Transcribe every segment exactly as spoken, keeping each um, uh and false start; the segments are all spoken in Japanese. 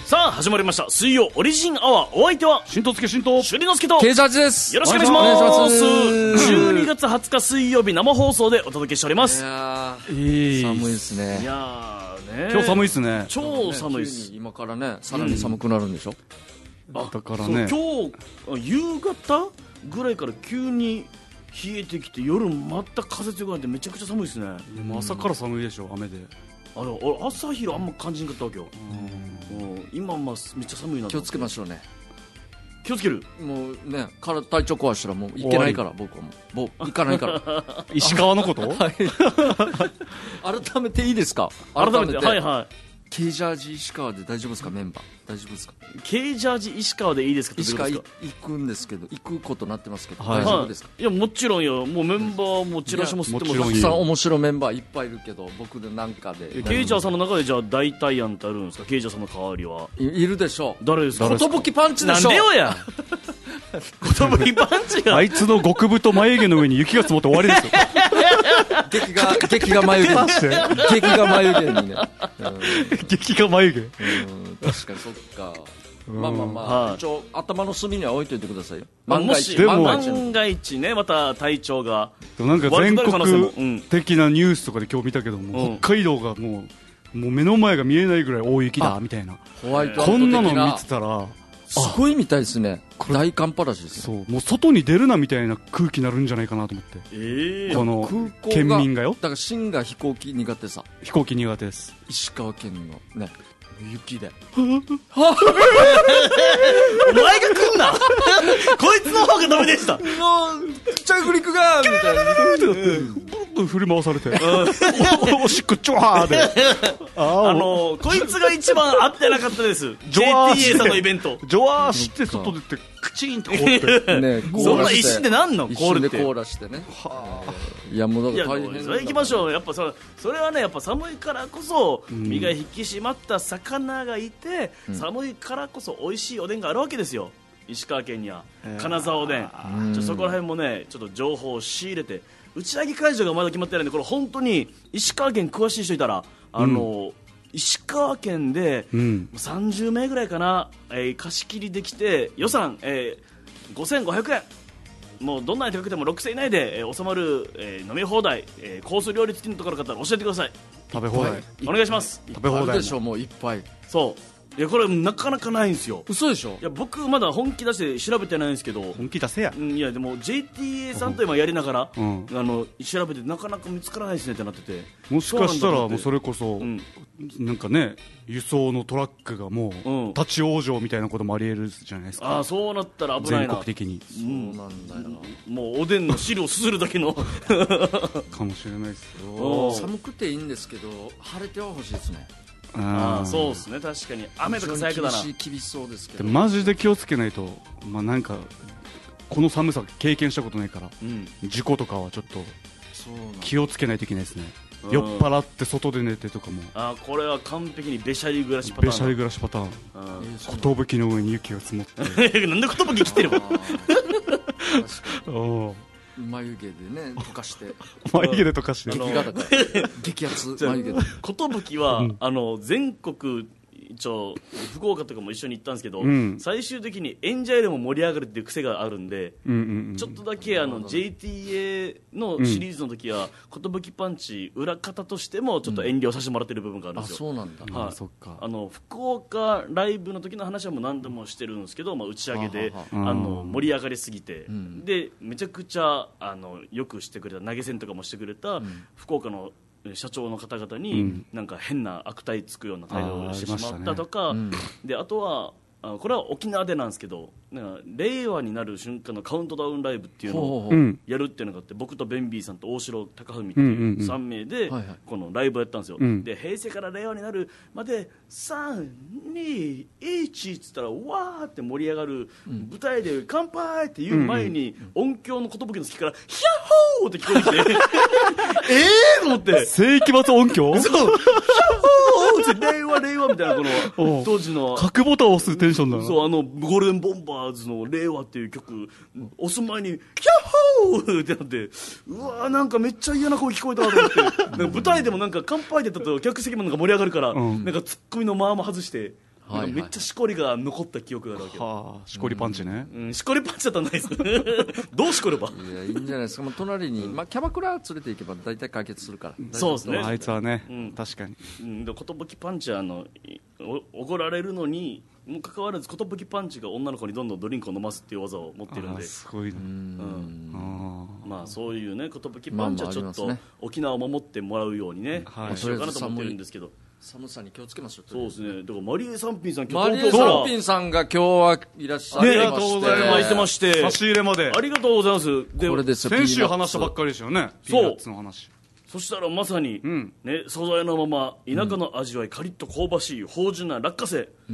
さあ始まりました水曜オリジンアワー。お相手は新藤助新藤朱里之助とケイジャージです。 よろしくお願いします。じゅうにがつはつか水曜日生放送でお届けしております。 いやー寒いですね。 いやーね、 今日寒いですね。 超寒いです。 急に今からねさらに寒くなるんでしょ、 うん、あだからね今日夕方ぐらいから急に冷えてきて夜また風強くなってめちゃくちゃ寒いですね。 もう朝から寒いでしょ雨で。 あの俺朝昼あんま感じなかったわけよ。うん、今まあめっちゃ寒いな。 気をつけましょうね。 気をつける。 もうね体体調壊したらもういけないから僕はもうもう行かないから石川のことはい改めていいですか。 改めてはいはい。 ケイジャージ石川で大丈夫ですか。メンバー大丈夫ですか。 ケイジャージ石川でいいですか。 石川行くんですけど行くことになってますけど、 はい、 大丈夫ですか。 いやもちろんよ。もうメンバーもチラシも吸ってもたくさん面白いメンバーいっぱいいるけど僕でなんかでケイジャーさんの中でじゃあ代替案ってあるんですか。ケイジャーさんの代わりはいいるでしょう。 誰ですか。 寿パンチでしょ。 なんでよや寿パンチがあいつの極太眉毛の上に雪が積もって終わりですよ激が激が眉毛に激が眉毛にね、うん、 激が眉毛、 うん、確かにそっか。まあまあまあ、はい、一応頭の隅には置いといてくださいよ。 万が一、万が一ね、また体調がなんか全国的なニュースとかで今日見たけども、うん、北海道がもうもう目の前が見えないぐらい大雪だみたいな。 ホワイトアウト的なこんなの見てたらすごいみたいですね。大寒波らしいですね。そうもう外に出るなみたいな空気になるんじゃないかなと思って、 えー、 この県民がよ。 だからシンが飛行機苦手さ。 飛行機苦手です。 石川県のね雪でお前が来んなこいつの方がダメでした。 もう着陸がみたいなブン振り回されておしっこちょわーであのこいつが一番合ってなかったです。 ジェーティーエー さんのイベントジョワーして外出てクチンと凍ってねそんな一瞬でなんの一瞬で凍らしてね。いやもうだから大変だ。 それ行きましょう。やっぱ そ, それはねやっぱ寒いからこそ身が引き締まった魚がいて、うん、寒いからこそ美味しいおでんがあるわけですよ。石川県には金沢おでん、ちょそこら辺もねちょっと情報を仕入れて。打ち上げ会場がまだ決まってないんでこれ本当に石川県詳しい人いたらあの、うん、石川県でさんじゅうめいぐらいかな、えー、貸し切りできて予算、えー、ごせんごひゃくえんもうどんなに高くてもろくせん以内で、えー、収まる、えー、飲み放題、えー、コース料理付きのところから教えてください。 食べ放題お願いします。 食べ放題でしょ。もういっぱい。 そういやこれなかなかないんですよ。 嘘でしょ。 いや僕まだ本気出して調べてないんですけど。 本気出せや。 いやでも ジェーティーエー さんと今やりながら、うん、あの調べてなかなか見つからないですねってなってて。 もしかしたらもうそれこそ、うん、なんかね輸送のトラックがもう、うん、立ち往生みたいなこともありえるじゃないですか。 ああそうなったら危ないな。 全国的に、 うん、そうなんだよな。もうおでんの汁をすするだけのかもしれないですよ。 寒くていいんですけど晴れては欲しいですね。 ああそうですね。確かに雨とか最悪だな。 厳しい厳しそうですけどマジで気をつけないと、まあ、なんかこの寒さ経験したことないから、うん、事故とかはちょっと気をつけないといけないですね。酔っ払って外で寝てとかも。 あこれは完璧にべしゃり暮らしパターン。 べしゃり暮らしパターン。寿の上に雪が積もってなんで寿切ってるの眉毛でね溶かして眉毛で溶かして激がだから激アツ眉毛で寿は、うん、あの全国一応福岡とかも一緒に行ったんですけど、うん、最終的に演者よりも盛り上がるっていう癖があるんで、うんうんうん、ちょっとだけあの ジェーティーエー のシリーズの時は、うん、寿パンチ裏方としてもちょっと遠慮させてもらってる部分があるんですよ。 あそうなんだ、 はい、 あそっか。 あの福岡ライブの時の話はもう何度もしてるんですけど、まあ、打ち上げであの盛り上がりすぎて、うん、でめちゃくちゃあのよくしてくれた投げ銭とかもしてくれた、うん、福岡の社長の方々に、うん、なんか変な悪態つくような態度をしてしまったとか、あ、ね、うん、であとはあこれは沖縄でなんですけど、なんか令和になる瞬間のカウントダウンライブっていうのをやるっていうのがあって、僕とベンビーさんと大城貴文っていうさんめいでこのライブをやったんですよ、うん、で平成から令和になるまでさんにいちっつったらわーって盛り上がる舞台で乾杯っていう前に音響の寿の月からヒャッホーって聞こえてきてえーと思って世紀末音響そうヒャッホーって令和令和みたいなこの当時の角ボタンを押すテンションだな。 そうあのゴールデンボンバーズの令和っていう曲押す前にヒャッホーってなって、うわーなんかめっちゃ嫌な声聞こえたと思ってなんか舞台でもなんか乾杯でやったと客席もなんか盛り上がるから、うん、なんかツッコミの間も外してはいはい、めっちゃしこりが残った記憶があるわけよ。 はあ、しこりパンチね、 うんうん、しこりパンチだったらないですどうしこればいやいいんじゃないですか。もう隣に、まあ、キャバクラ連れて行けば大体解決するから。 そうですね、 あいつはね、 うん、 確かに、 うん、で寿パンチはあの怒られるのにもかかわらず寿パンチが女の子にどんどんドリンクを飲ますっていう技を持ってるんで、 すごいね、うん、 あまあそういうね寿パンチはちょっと沖縄を守ってもらうようにね、まあ、しようかなと思ってるんですけど、 寒さに気をつけましょう。 そうですね。だからマリエ・サンピンさん、 今日東京からマリエ・サンピンさんが今日はいらっしゃいまして、 ありがとうございます。 てまして差し入れまでありがとうございます。 でこれですよ、 先週話したばっかりですよね。 そう、 ピーナッツの話。 そしたらまさに、 うん、 ね、素材のまま田舎の味わい、カリッと香ばしい芳醇な落花生、うん、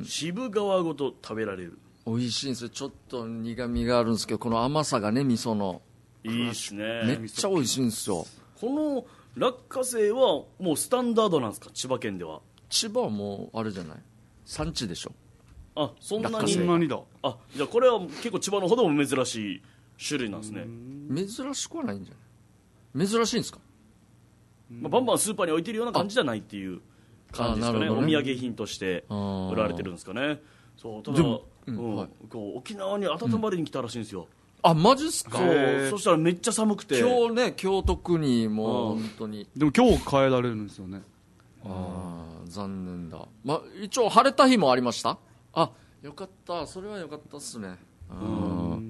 渋皮ごと食べられる。 美味しいんですよ。ちょっと苦みがあるんですけど、この甘さがね、味噌のいいっすね。 めっちゃ美味しいんですよ。 この落花生はもうスタンダードなんですか、千葉県では。 千葉はもうあれじゃない、産地でしょ。 あ、そんなに。 そんなにだ。 あ、じゃあこれは結構千葉のほども珍しい種類なんですね。 珍しくはないんじゃない。珍しいんですか。 まあ、バンバンスーパーに置いてるような感じじゃないっていう感じですか ね, ねお土産品として売られてるんですかね。そう、ただ、うんはい、こう沖縄に温まりに来たらしいんですよ、 うん、あ、マジっすか。 そう、そしたらめっちゃ寒くて、 今日ね、今日特にもう本当に。 でも今日帰られるんですよね。 ああ、残念だ。まあ、一応晴れた日もありました。あ、よかった、それはよかったっすね。 うん、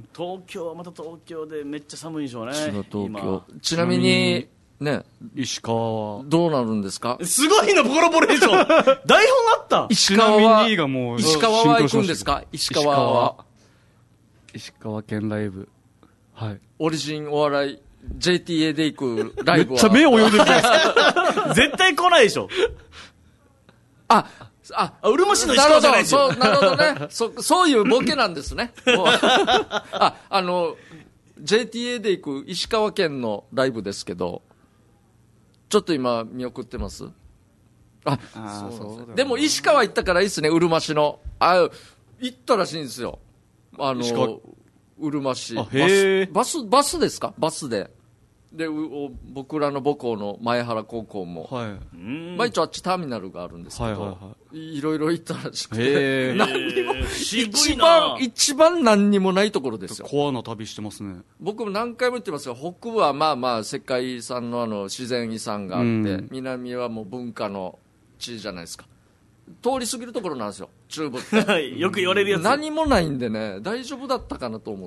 東京はまた東京でめっちゃ寒いでしょうね。 東京ちなみにね、 石川はどうなるんですか。 すごいな、コラボレーション台本あった。 石川はがもう石川は行くんですか。石川は石川県ライブ、はい、 オリジンお笑い ジェーティーエー で行くライブはめっちゃ目泳いでるじゃないですか絶対来ないでしょ。 ああ、 うるま市の石川じゃないですよ。 なるほどね。そそういうボケなんですね。あ、あの ジェーティーエー で行く石川県のライブですけど、ちょっと今見送ってます。あ、 あ、 そうそう。でも石川行ったからいいっすね。うるま市のあ行ったらしいんですよ。あのうるま市バスバスバスですか。バスで。で僕らの母校の前原高校も、はい、まあ、一応あっちターミナルがあるんですけど、はいはいはい、いろいろ行ったらしくて、何にも一番一番何にもないところですよ。 コアな旅してますね。 僕も何回も言ってますが、北部はまあまあ世界遺産のあの自然遺産があって、うん、南はもう文化の地じゃないですか。通り過ぎるところなんですよ、中部ってよく言われるやつ。 何もないんでね、大丈夫だったかなと思って。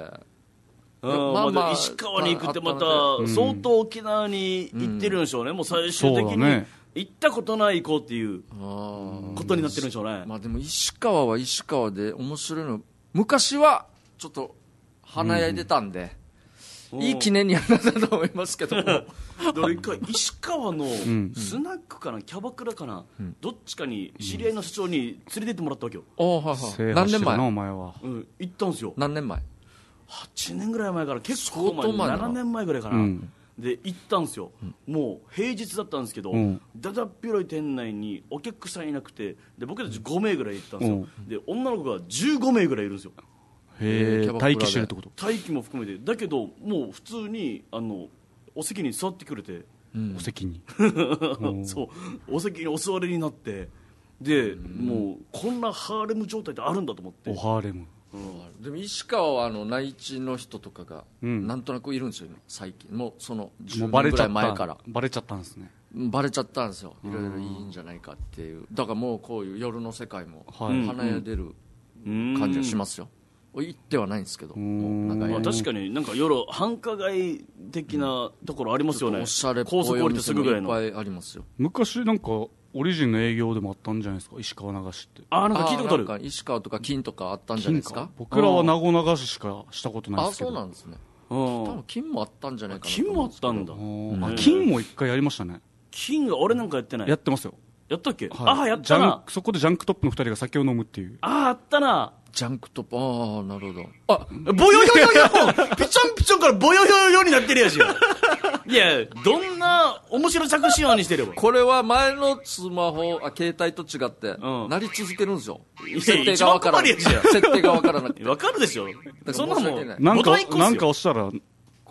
うん、まあまあ、石川に行くってまた相当沖縄に行ってるんでしょうね、うん、もう最終的に行ったことない行こうっていうことになってるんでしょうね。 まあ、でも石川は石川で面白いの、昔はちょっと華やいでたんで、うん、いい記念にはなったと思いますけどもだから一回石川のスナックかな、キャバクラかな、うん、どっちかに知り合いの社長に連れてってもらったわけよ、 うん、はいはい、何年前お前は、 うん、行ったんですよ。 何年前。 はちねんぐらい前から、結構前、ななねんまえぐらいかな、うん、で行ったんですよ、うん、もう平日だったんですけど、うん、だだっ広い店内にお客さんいなくて、で僕たちごめいぐらい行ったんですよ、うん、で女の子がじゅうごめいぐらいいるんですよ。 へえ、待機してるってこと。 待機も含めて、だけどもう普通にあのお席に座ってくれて、 うん、お席にそうお席にお座りになって、で、うん、もうこんなハーレム状態ってあるんだと思って。 おハーレム、 うん、でも石川はあの内地の人とかがなんとなくいるんですよ、今最近。もうそのじゅうねんぐらい前からバレちゃったんですね。 バレちゃったんですよ、いろいろいいんじゃないかっていう。だからもうこういう夜の世界も華やでる感じがしますよ。行ってはないんですけど、 なんか、まあ、確かになんか夜繁華街的なところありますよね、 うん、おしゃれっぽいお店もいっぱいありますよ。 昔なんかオリジンの営業でもあったんじゃないですか、石川流しって。 あ、なんか聞いたことある。 あ、石川とか金とかあったんじゃないですか。 僕らは名護流ししかしたことないですけど。 あ、そうなんですね。多分金もあったんじゃないかな。 金もあったんだ。 あ、金も一回やりましたね。 金が俺なんかやってない。 やってますよ。 やったっけ、はい、あ、やったな。 そこでジャンクトップのふたりが酒を飲むっていう。 ああ、あったな。 ジャンクトップ、ああ、なるほど。 あ、ボヨヨヨヨピチョンピチョンからボヨヨヨヨになってるやし。いや、どんな面白着信音にしてれば。 これは前のスマホ、あ、携帯と違って、うん、なり続けるんですよ。設定がわからない。設定がわからなくて。 わかるでしょ。そんなもん。 なんか、なんか押したら、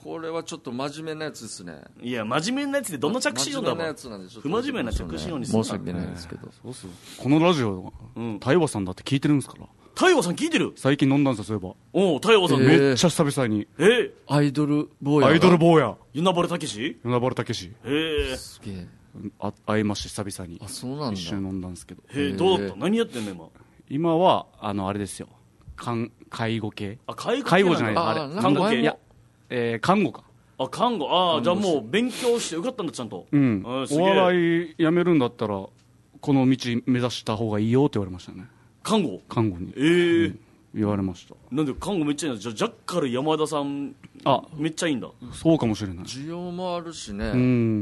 これはちょっと真面目なやつですね。 いや真面目なやつでどんな着信音だもん。 真面目なやつなんでちょっと不真面目な着信音にするな。 申し訳ないですけど、 そうそうこのラジオ太陽さんだって聞いてるんですから。 太陽さん聞いてる。 最近飲んだんですよ、そういえば。おお太陽さん、 えー、めっちゃ久々に。 えー、 アイドル坊やアイドル坊や与那原武史与那原武史へえすげえあ会いまして久々に。 あそうなんだ。 一緒に飲んだんですけど。 へえどうだった。何やってんの今。 今はあのあれですよ、介護系。 あ介護系。 介護じゃないあれ看護系。 いや、えー、看護か。 あ看護。ああじゃあもう勉強して受かったんだちゃんと。 うん。お笑いやめるんだったらこの道目指した方がいいよって言われましたね。 看護。 看護に。 ええーうん言われました。 なんで看護めっちゃいいんだ。じゃあジャッカル山田さんあめっちゃいいんだ。 そうかもしれない。 需要もあるしね、 うん、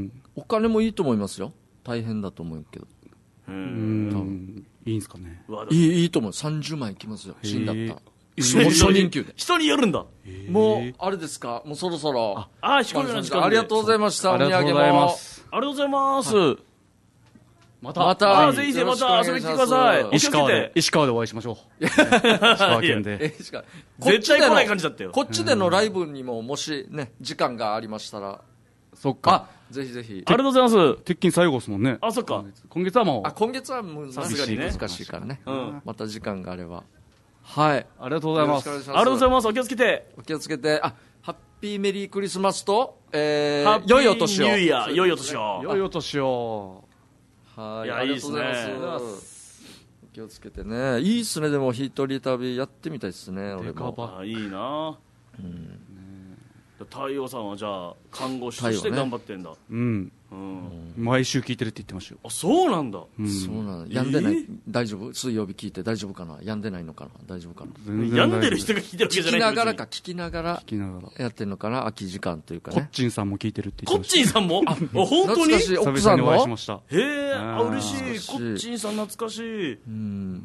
お金もいいと思いますよ。大変だと思うけど。 うんうんいいんですかね。 いいいいと思う。さんじゅうまんいきますよ死んだったら。 初任給で人によるんだ。 もうあれですか、もうそろそろ。 ああ飛行機の時間でありがとうございました。 ありがとうございます。 ありがとうございます、はいまた、 また、ぜひぜひまた遊びに来てください。 石川で、石川でお会いしましょう。石川県で。 絶対来ない感じだったよ。 こっちでのライブにも、もしね、時間がありましたら。 そっか。 ぜひぜひ。 ありがとうございます。 鉄筋最後ですもんね。 あ、そっか。 今月はもう。 あ、今月はもう、 さすがにね。 難しいからね。また時間があれば。はい。 ありがとうございます。 ありがとうございます。お気をつけて。 お気をつけて。あ、ハッピーメリークリスマスと、えー、良いお年を。 ニューイヤー、良いお年を。 良いお年を。 はい、 いや、いいですね。 お気をつけてね。いいっすね、でも一人旅やってみたいですね、俺も。 あ、いいな。うん。太陽さんはじゃあ看護師として頑張ってんだ。 うん。毎週聞いてるって言ってましたよ。 あ、そうなんだ。 そうなんだ。病んでない。大丈夫？水曜日聞いて大丈夫かな？病んでないのかな？大丈夫かな？ 病んでる人が聞いてるわけじゃない。 聞きながらか、聞きながら。 聞きながら。 やってんのかな？空き時間というかね。 コッチンさんも聞いてるって言ってました。 コッチンさんも？あ、本当に？ 奥さんも？ お会いしました。 へえ、あ、嬉しい。コッチンさん懐かしい。 うん。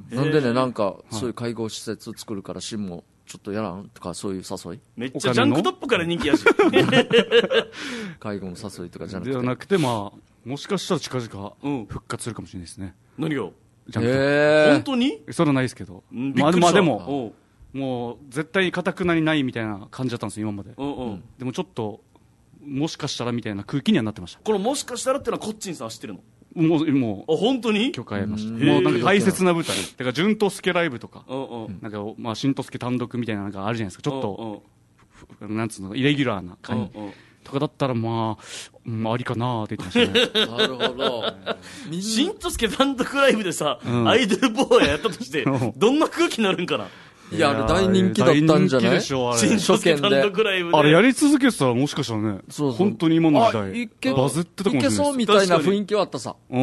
なんでね、なんか、そういう介護施設作るから、シンも。ちょっとやらんとかそういう誘いめっちゃジャンクトップから人気やし介護の誘いとかじゃなくてではなくて、まあもしかしたら近々復活するかもしれないですね。 何がジャンクトップ、 えー、本当にそれはないですけど、まあ、まあでももう絶対に固くなりないみたいな感じだったんですよ今まで、うんうん、でもちょっともしかしたらみたいな空気にはなってました。 このもしかしたらっていうのはコッチンさんは知ってるの？ もう、もう、 あ、本当に許可得ました。もうなんか大切な舞台。だから、純とすけライブとか、 うんうん、 なんか、まあ、しんとすけ単独みたいなのがあるじゃないですか。ちょっと、うんうん、なんつうの、イレギュラーな感じ。うんうん、とかだったら、まあ、うん、ありかなーって言ってましたね。 なるほど。 しんとすけ単独ライブでさ、うん、アイドルボーイやったとして、どんな空気になるんかな。 いや、あれ大人気だったんじゃない？ しんとすけ単独ライブで。 あれやり続けてたらもしかしたらね、そうそう本当に今の時代、バズってたかもしれないです。 いけそうみたいな雰囲気はあったさ。 うん、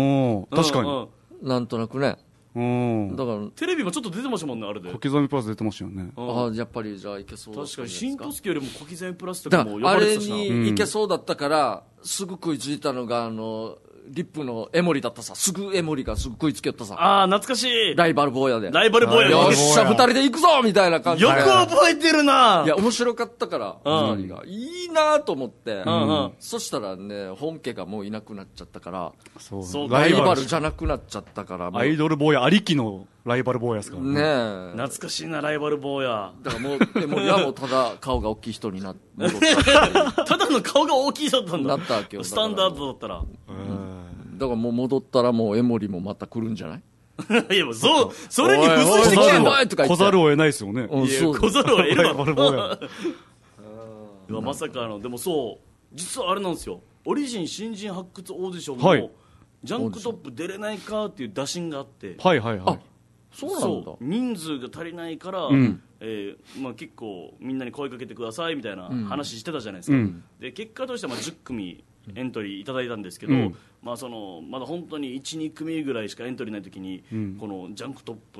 確かに。 うんうん、なんとなくね。 うん。 だから、テレビもちょっと出てましたもんね、あれで。 小刻みプラス出てましたよね。 ああ、やっぱりじゃあいけそうだった。 確かに、しんとすけよりも小刻みプラスとかも呼ばれてたしな。 あれにいけそうだったから、すぐ食いついたのが、あの、リップのエモリだったさ。すぐエモリがすぐ食いつけよったさ。 ああ、懐かしい。 ライバル坊やで。 ライバル坊やで。 よっしゃ、二人で行くぞみたいな感じで。 よく覚えてるな。 いや、面白かったから、二人が。いいなと思って。 うんうん、 そしたらね、本家がもういなくなっちゃったから、 そうライバルじゃなくなっちゃったから。 アイドル坊やありきのライバル坊やですからね。 ねえ。 懐かしいな、ライバル坊や。 だからもう、エモリはもうただ顔が大きい人にな戻ったただの顔が大きい人だったんだ。 なったわけよ。 スタンダードだったら。 だからもう戻ったらもうエモリもまた来るんじゃない？ いやもうそうそれに付随してきてんだ。 来ざるを得ないですよね。 いや来ざるを得るわ。まさかのでもそう実はあれなんですよ。オリジン新人発掘オーディションも、はい、ジャンクトップ出れないかっていう打診があって。 はいはいはい。 そうなんだ。 人数が足りないから、うんえーまあ、結構みんなに声かけてくださいみたいな話してたじゃないですか、うん、で結果としてはまあじゅっくみエントリーいただいたんですけど、うんまあ、そのまだ本当にいち、に組ぐらいしかエントリーない時に、うん、このジャンクトップ、うん、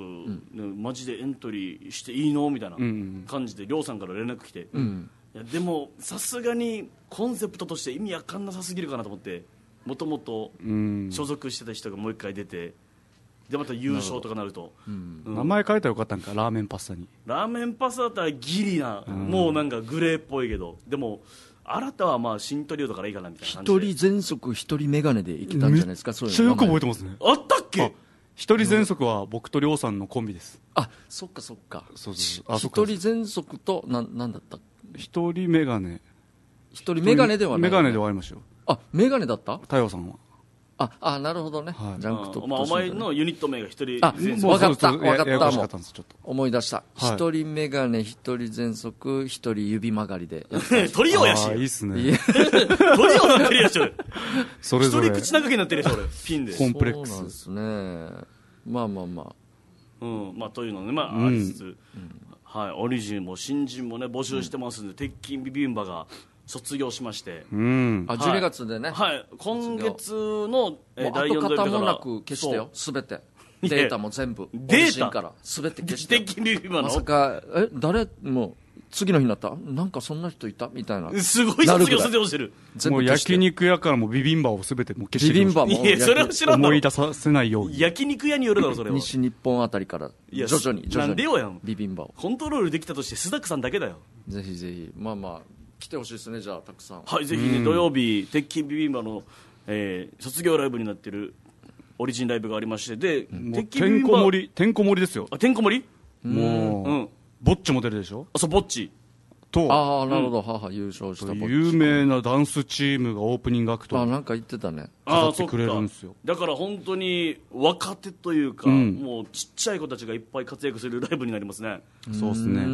マジでエントリーしていいのみたいな感じで亮さんから連絡来て、うん、いやでもさすがにコンセプトとして意味わかんなさすぎるかなと思ってもともと所属してた人がもう一回出てでまた優勝とかなると、 うんうん、名前変えたらよかったんかラーメンパスタに。 ラーメンパスタだったらギリな、うん、もうなんかグレーっぽいけどでも新たはまあ新トリオだからいいかなみたいな感じで一人全速一人メガネでいけたんじゃないですか。 めっちゃよく覚えてますね。 あったっけ。 一人全速は僕と亮さんのコンビです。 あそっかそっか。 そうそうあ一人全速とななんだった一人メガネ一人メガネではない、ね、 メガネではありましたよ。 あ、メガネだった。 太陽さんは。 ああ、なるほどね、はい、ジャンクトップと、 まあ、お前のユニット名が一人、 あ、分かった分かった、もう思い出した、一、はい、人メガネ、一人全速、一人指曲がりでトリオやし、 いいっすねトリオなってるやし、 それぞれ一人口長くなってるやし、俺ピンでコンプレックス。 そうなんですね。まあまあまあ、 うんまあ、というのね、まあ、ありつつ、うんはい、オリジンも新人もね募集してますんで、うん、鉄筋ビビンバが卒業しまして、 うん、 あじゅうにがつでね、 はい、はい、今月の、 えー、だいよん土曜日からもう跡形もなく消してよ、すべてデータも全部データからすべて消して鉄筋ビビンバのまさかえ誰もう次の日になったなんかそんな人いたみたいな、 すごい卒業卒業してる。 もう焼肉屋からもビビンバをすべてもう消してビビンバもいやそれは知らんの思い出させないように。 焼肉屋によるだろそれは。 西日本あたりから徐々に徐々になんでよやんビビンバをコントロールできたとしてスダックさんだけだよ。 ぜひぜひまあまあ来てほしいですね。じゃあたくさんはいぜひね、土曜日鉄筋ビビンバの、えー、卒業ライブになってるオリジンライブがありまして、で鉄筋ビビンバてんこ盛りてんこ盛りですよ。 あてんこ盛りもう、うん、ぼっちも出るでしょ。 あそうぼっちとああなるほど、うん、母優勝した有名なダンスチームがオープニングアクトあなんか言ってたね飾ってくれるんですよ。 だから本当に若手というか、うん、もうちっちゃい子たちがいっぱい活躍するライブになりますね。 そうですね、うん、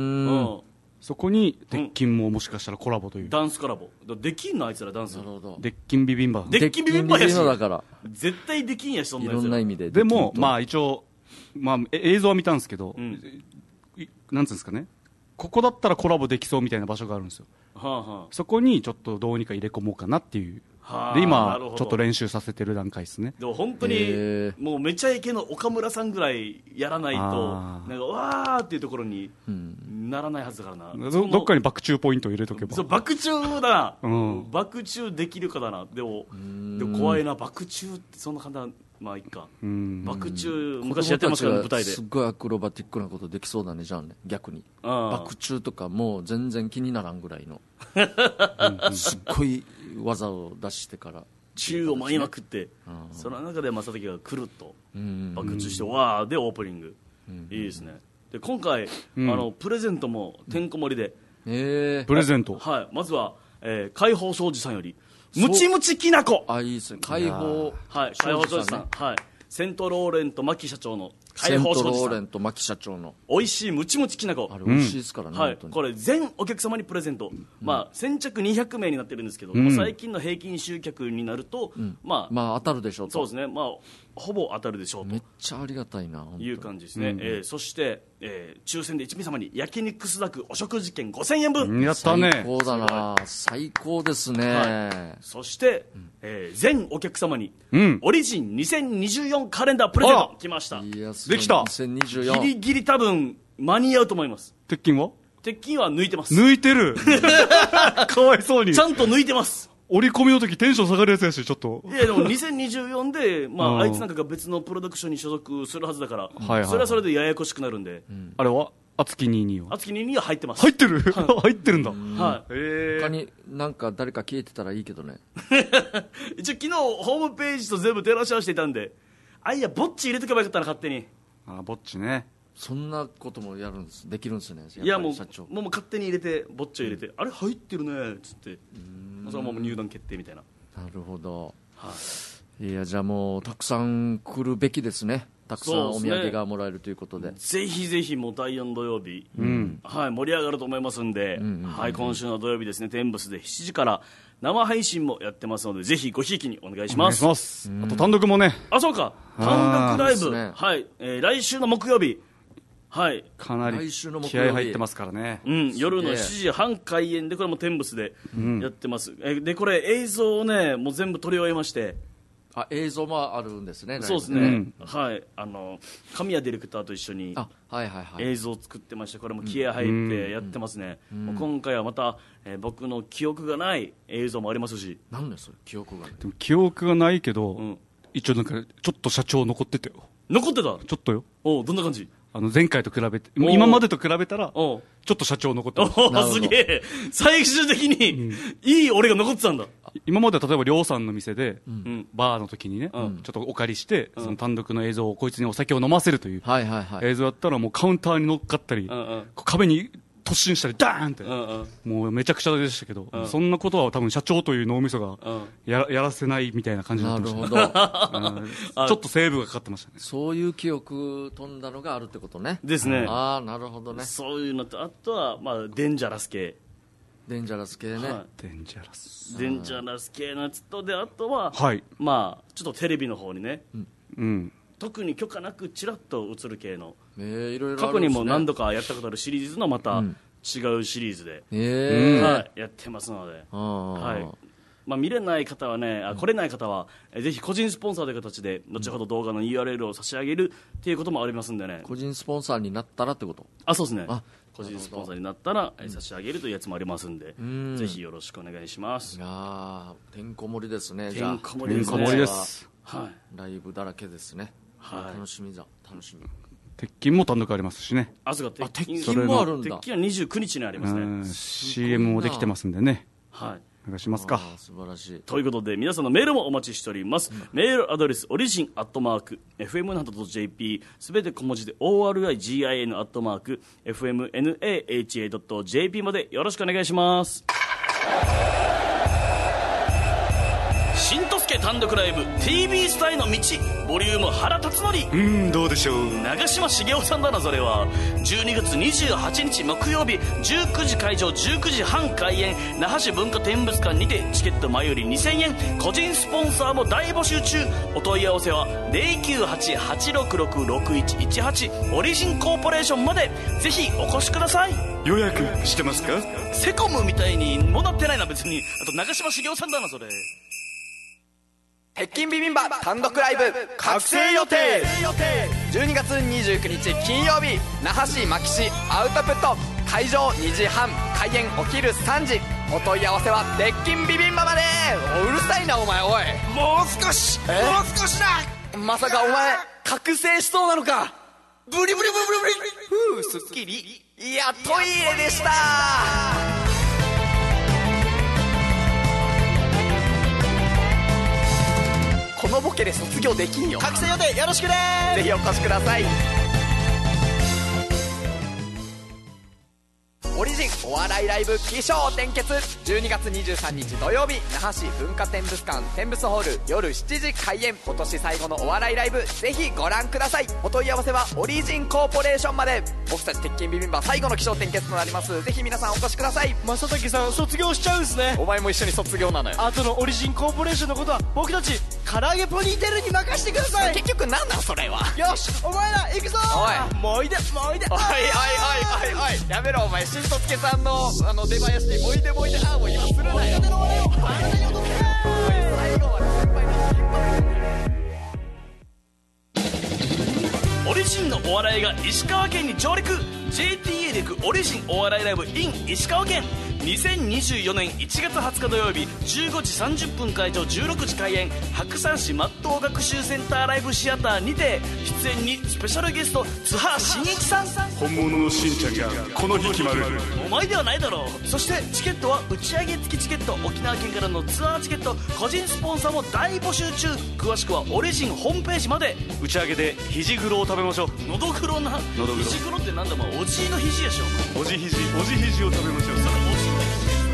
そこに鉄筋ももしかしたらコラボという、 ダンスコラボできんのあいつらダンス。なるほど。鉄筋ビビンバ鉄筋ビビンバやしだから絶対できんやしそんなやついろんな意味で。 でもまあ一応、まあ、映像は見たんですけど、うん、なんつうんですかね、ここだったらコラボできそうみたいな場所があるんですよ、はあはあ、そこにちょっとどうにか入れ込もうかなっていう、はあ、で今ちょっと練習させてる段階ですね。 でも本当にもうめちゃイケの岡村さんぐらいやらないとなんかわーっていうところにならないはずだからな、 うん、ど, どっかに爆中ポイントを入れとけば。 そう爆中だな、 うん、 爆中できるかだな。でもでも怖いな、爆中ってそんな簡単。まあいいか、爆中昔やってますからね舞台で。 すごいアクロバティックなことできそうだね。じゃあね逆に爆中とかもう全然気にならんぐらいのすっごい技を出してから宙を舞いまくって、その中で正樹がくるっと爆中してわーでオープニング、いいですね。で今回、うん、あのプレゼントもてんこ盛りで、 えー、プレゼント、 はい、まずは、えー、解放庄司さんよりムチムチきなこ。 あいいですね。解放、 はい、解放庄司さん、はい、セントローレント牧社長の解放庄司さん、 セントローレント牧社長の美味しいムチムチきなこ。 あれ美味しいですからね、うん、 はい、これ全お客様にプレゼント、うん、まあ先着にひゃくめいになってるんですけど、うん、最近の平均集客になると、うん、まあまあ当たるでしょうと。 そうですね、まあほぼ当たるでしょうと。 めっちゃありがたいないう感じですね、うん、えー、そして、えー、抽選でいち名様に焼肉スダクお食事券ごせんえんぶん。 やったね。 最高だな、最高ですね、 はい、そして、うん、えー、全お客様に、うん、オリジンにせんにじゅうよんカレンダープレゼント来ました。 いやできた。 にせんにじゅうよんギリギリ多分間に合うと思います。 鉄筋は鉄筋は抜いてます。 抜いてるかわいそうにちゃんと抜いてます。 折り込みの時テンション下がるやつやし、ちょっと。 いやでもにせんにじゅうよんで、まあ、あいつなんかが別のプロダクションに所属するはずだから、はいはいはい、それはそれでややこしくなるんで、 うん、あれは熱きにじゅうには熱きにじゅうには入ってます。 入ってる入ってるんだ。 はい。 えー、他になんか誰か消えてたらいいけどね一応昨日ホームページと全部照らし合わせていたんで、あいやぼっち入れとけばよかったな勝手に。 あぼっちね。 そんなこともやるんです、できるんですね。 いやもうもう勝手に入れてぼっちを入れて、うん、あれ入ってるねっつって、そのまま入団決定みたいな。 なるほど、はい、いやじゃあもうたくさん来るべきですね。たくさんお土産がもらえるということで、 ぜひぜひもうだいよん土曜日、うんはい、盛り上がると思いますんで、うんうんうんはい、今週の土曜日ですね、テンブスでしちじから生配信もやってますので、ぜひごひいきにお願いします。 お願いします。あと単独もね。 あそうか、単独ライブ、ね、はい、えー、来週の木曜日、はい、 かなり気合入ってますからね、 うん、夜のしちじはん開演で、これもテンブスでやってます、うん、えでこれ映像をねもう全部撮り終えまして。 あ映像もあるんですね。 そうですね、うん、はいあの神谷ディレクターと一緒に映像を作ってまして、これも気合入ってやってますね、うんうん、今回はまた、えー、僕の記憶がない映像もありますし。 なんでそれ記憶がない。 でも記憶がないけど、うん、一応なんかちょっと社長残ってたよ。 残ってた。ちょっとよ。 おどんな感じ。 あの前回と比べて今までと比べたらちょっと社長残ってます。すげえ最終的に、うん、いい俺が残ってたんだ。 今までは例えば亮さんの店で、うん、バーの時にね、うん、ちょっとお借りして、うん、その単独の映像をこいつにお酒を飲ませるという、はいはいはい、映像だったらもうカウンターに乗っかったり、うんうん、壁に突進したりダーンって、うんうん、もうめちゃくちゃでしたけど、うん、そんなことは多分社長という脳みそがや ら, やらせないみたいな感じになってました、ね、なるほどちょっとセーブがかかってましたね。 そういう記憶飛んだのがあるってことね。 ですね。 ああなるほどね。 そういうのとあとは、まあ、デンジャラス系デンジャラス系ね、はい、デンジャラスデンジャラス系のやつとであとは、 はい、 まあちょっとテレビの方にね、 うんうん、 特に許可なくチラッと映る系の、 えー、いろいろあるんですね。 過去にも何度かやったことあるシリーズのまた違うシリーズで、 うんえーはい、やってますので、はいまあ、見れない方はね、あ来れない方は、うん、ぜひ個人スポンサーという形で後ほど動画の ユーアールエル を差し上げるっていうこともありますんでね。 個人スポンサーになったらってこと？ あそうですね。あ個人スポンサーになったら差し上げるというやつもありますんで、うん、ぜひよろしくお願いします。 いやてんこ盛りですね。 てんこ盛りですね。 てんこ盛りです、 はい、ライブだらけですね、はい、楽しみだ楽しみ。 鉄筋も単独ありますしね。 あそうか鉄筋もあるんだ。 鉄筋はにじゅうくにちにありますね。 シーエム もできてますんでね、 はい、 お願いしますか。 素晴らしい。 ということで皆さんのメールもお待ちしております、うん、メールアドレスオリジンアットマーク エフエムナント ドット ジェーピー すべて小文字で オーアールアイジーアイエヌ アットマーク エフエムナント ドット ジェーピー までよろしくお願いします。新とすけ単独ライブ ティービー スタイの道ボリューム原辰徳。 うんどうでしょう。 長嶋茂雄さんだなそれは。じゅうにがつにじゅうはちにち木曜日じゅうくじ会場じゅうくじはん開演那覇市文化展物館にてチケット前よりにせんえん個人スポンサーも大募集中。お問い合わせは ゼロきゅうはち はちろくろく ろくいちいちはち オリジンコーポレーションまでぜひお越しください。 予約してますか。 セコムみたいにもなってないな別に。あと長嶋茂雄さんだなそれ。 鉄筋ビビンバ単独ライブ覚醒予定。じゅうにがつにじゅうくにち金曜日那覇市牧市アウトプット会場にじはん開演お昼さんじ。お問い合わせは鉄筋ビビンバまで。おうるさいなお前おい。 もう少しもう少しだ。 まさかお前覚醒しそうなのか。ブリブリブリブリふうすっきり。いやトイレでした。このボケで卒業できんよ。 覚醒予定よろしくね。 ぜひお越しください。オリジンお笑いライブ起承転結じゅうにがつにじゅうさんにち土曜日那覇市文化展物館展物ホール夜しちじ開演。今年最後のお笑いライブぜひご覧ください。お問い合わせはオリジンコーポレーションまで。僕たち鉄筋ビビンバ最後の起承転結となります。ぜひ皆さんお越しください。 正竹さん卒業しちゃうんですね。 お前も一緒に卒業なのよ。 あとのオリジンコーポレーションのことは僕たち唐揚げポニーテールに任せてください。 結局何なんそれは。 よしお前ら行くぞ。 おいもういでもういで。 おいおいおいおいおいやめろお前。新とすけさんのあの出囃子にもいでもいであーを今するなよ。 最後まで先輩のオリジンのお笑いが石川県に上陸。 ジェーティーエー で行くオリジンお笑いライブ in 石川県。にせんにじゅうよねんいちがつはつか土曜日じゅうごじさんじゅっぷん会場じゅうろくじ開演白山市マット学習センターライブシアターにて出演にスペシャルゲスト津原慎一さん。 本物のしんちゃんがこの日決まる。 お前ではないだろう。そしてチケットは打ち上げ付きチケット沖縄県からのツアーチケット個人スポンサーも大募集中。詳しくはオリジンホームページまで。 打ち上げで肘黒を食べましょう。 のどぐろな。肘黒ってなんだもん。おじいの肘やしょお前。おじ肘おじ肘を食べましょう。 それおじいの肘。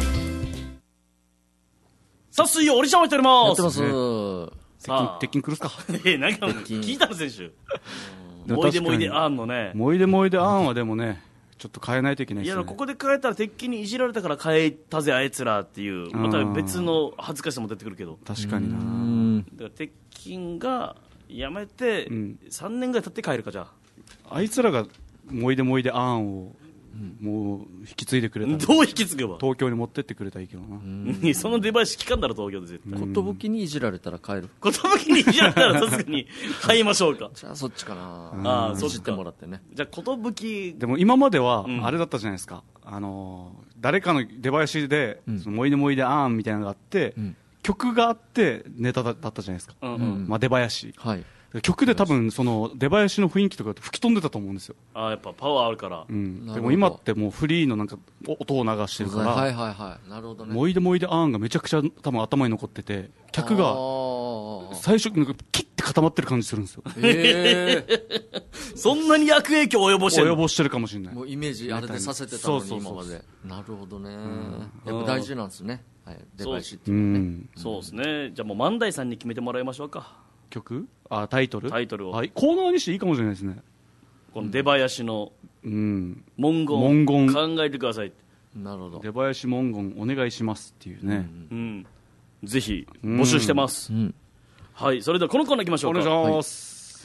さあ水曜オリジンをやっております。 やってます。 鉄筋来るっすか。 えなんか聞いたの選手。もいでもいであんのね。 もいでもいであんはでもねちょっと変えないといけないですね。 いやここで変えたら鉄筋にいじられたから変えたぜあいつらっていうまた別の恥ずかしさも出てくるけど。 確かにな。 だから鉄筋がやめてさんねんぐらい経って帰るか。じゃああいつらがもいでもいであんをもう引き継いでくれた。 どう引き継げば東京に持ってってくれたらいいけどな。 その出囃子聞かんだろ東京で絶対。 ことぶきにいじられたら帰る。 ことぶきにいじられたらさすがに買いましょうか。 じゃあそっちかな。 ああそっちってもらってね。 じゃあことぶきでも今まではあれだったじゃないですか、うん、あの誰かの出囃子で、うん、そのもいでもいであんみたいなのがあって、うん、曲があってネタだったじゃないですか、うんうんまあ、出囃子、はい、曲で多分その出囃子の雰囲気とか吹き飛んでたと思うんですよ。 ああやっぱパワーあるから、 うん、でも今ってもうフリーのなんか音を流してるから、 はいはいはい、なるほどね。 もいでもいであんがめちゃくちゃ多分頭に残ってて、客が最初なんかキッて固まってる感じするんですよ。 えー、そんなに悪影響を及ぼしてる及ぼしてるかもしれない。 もうイメージあれでさせてたのに今まで。なるほどね、うん、やっぱ大事なんですね、はい、出囃子っていうのはね。 そうですね。じゃあもう万代さんに決めてもらいましょうか。 曲あタイトルタイトルを、 はい、コーナーにしていいかもしれないですね。 この出囃子の文言を文言考えてください。 なるほど。 出囃子文言お願いしますっていうね、 うん、うん、ぜひ募集してます、うん、はい。それではこのコーナー行きましょうか。 お願いします、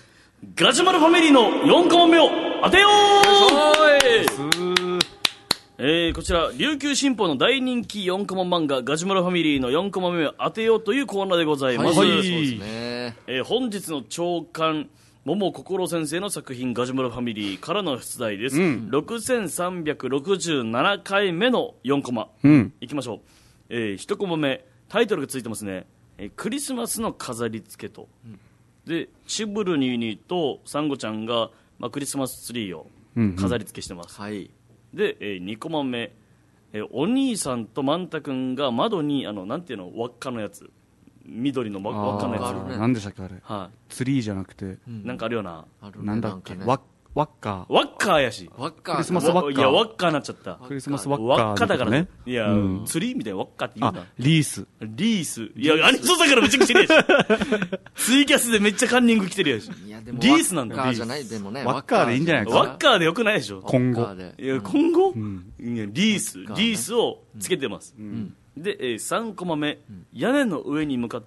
はい、ガジュマルファミリーのよんコマ目を当てよう。えー、こちら琉球新報の大人気よんコマ漫画ガジュマルファミリーのよんコマ目を当てようというコーナーでございます、はい、そうですね。えー、本日の長官桃心先生の作品ガジュマルファミリーからの出題です、うん、ろくせんさんびゃくろくじゅうななかいめのよんコマ、うん、いきましょう。えー、いちコマ目タイトルがついてますね、えー、クリスマスの飾り付けと、うん、でシブルニーニーとサンゴちゃんが、まあ、クリスマスツリーを飾り付けしてます、うんうん、はい。で、えー、にコマ目、えー、お兄さんとマンタ君が窓にあのなんていうの輪っかのやつ緑の輪っかのやつ、 ね、なんでしたっけあれ、 はい、 ツリーじゃなくて、 うん、なんかあるよな、 あるね、 なんだっけ、ワッワッカーワッカーやしワッカークリスマスワッカー、 いやワッカーになっちゃった。 クリスマスワッカー、 ワッカーだからね。いや、 うん、 ツリーみたいなワッカーって言うな。 あリースリースいやアニソンだからめっちゃくちゃやしツイキャスでめっちゃカンニング来てるやし。 いやでもリースなんだよ。 ワッカーじゃないでもね、 ワッカーでいいんじゃないですか。 ワッカーでよくないでしょ今後。 いや今後、うん、いやリースリースをつけてます、うん、で、えー、さんコマ目、うん、屋根の上に向かって、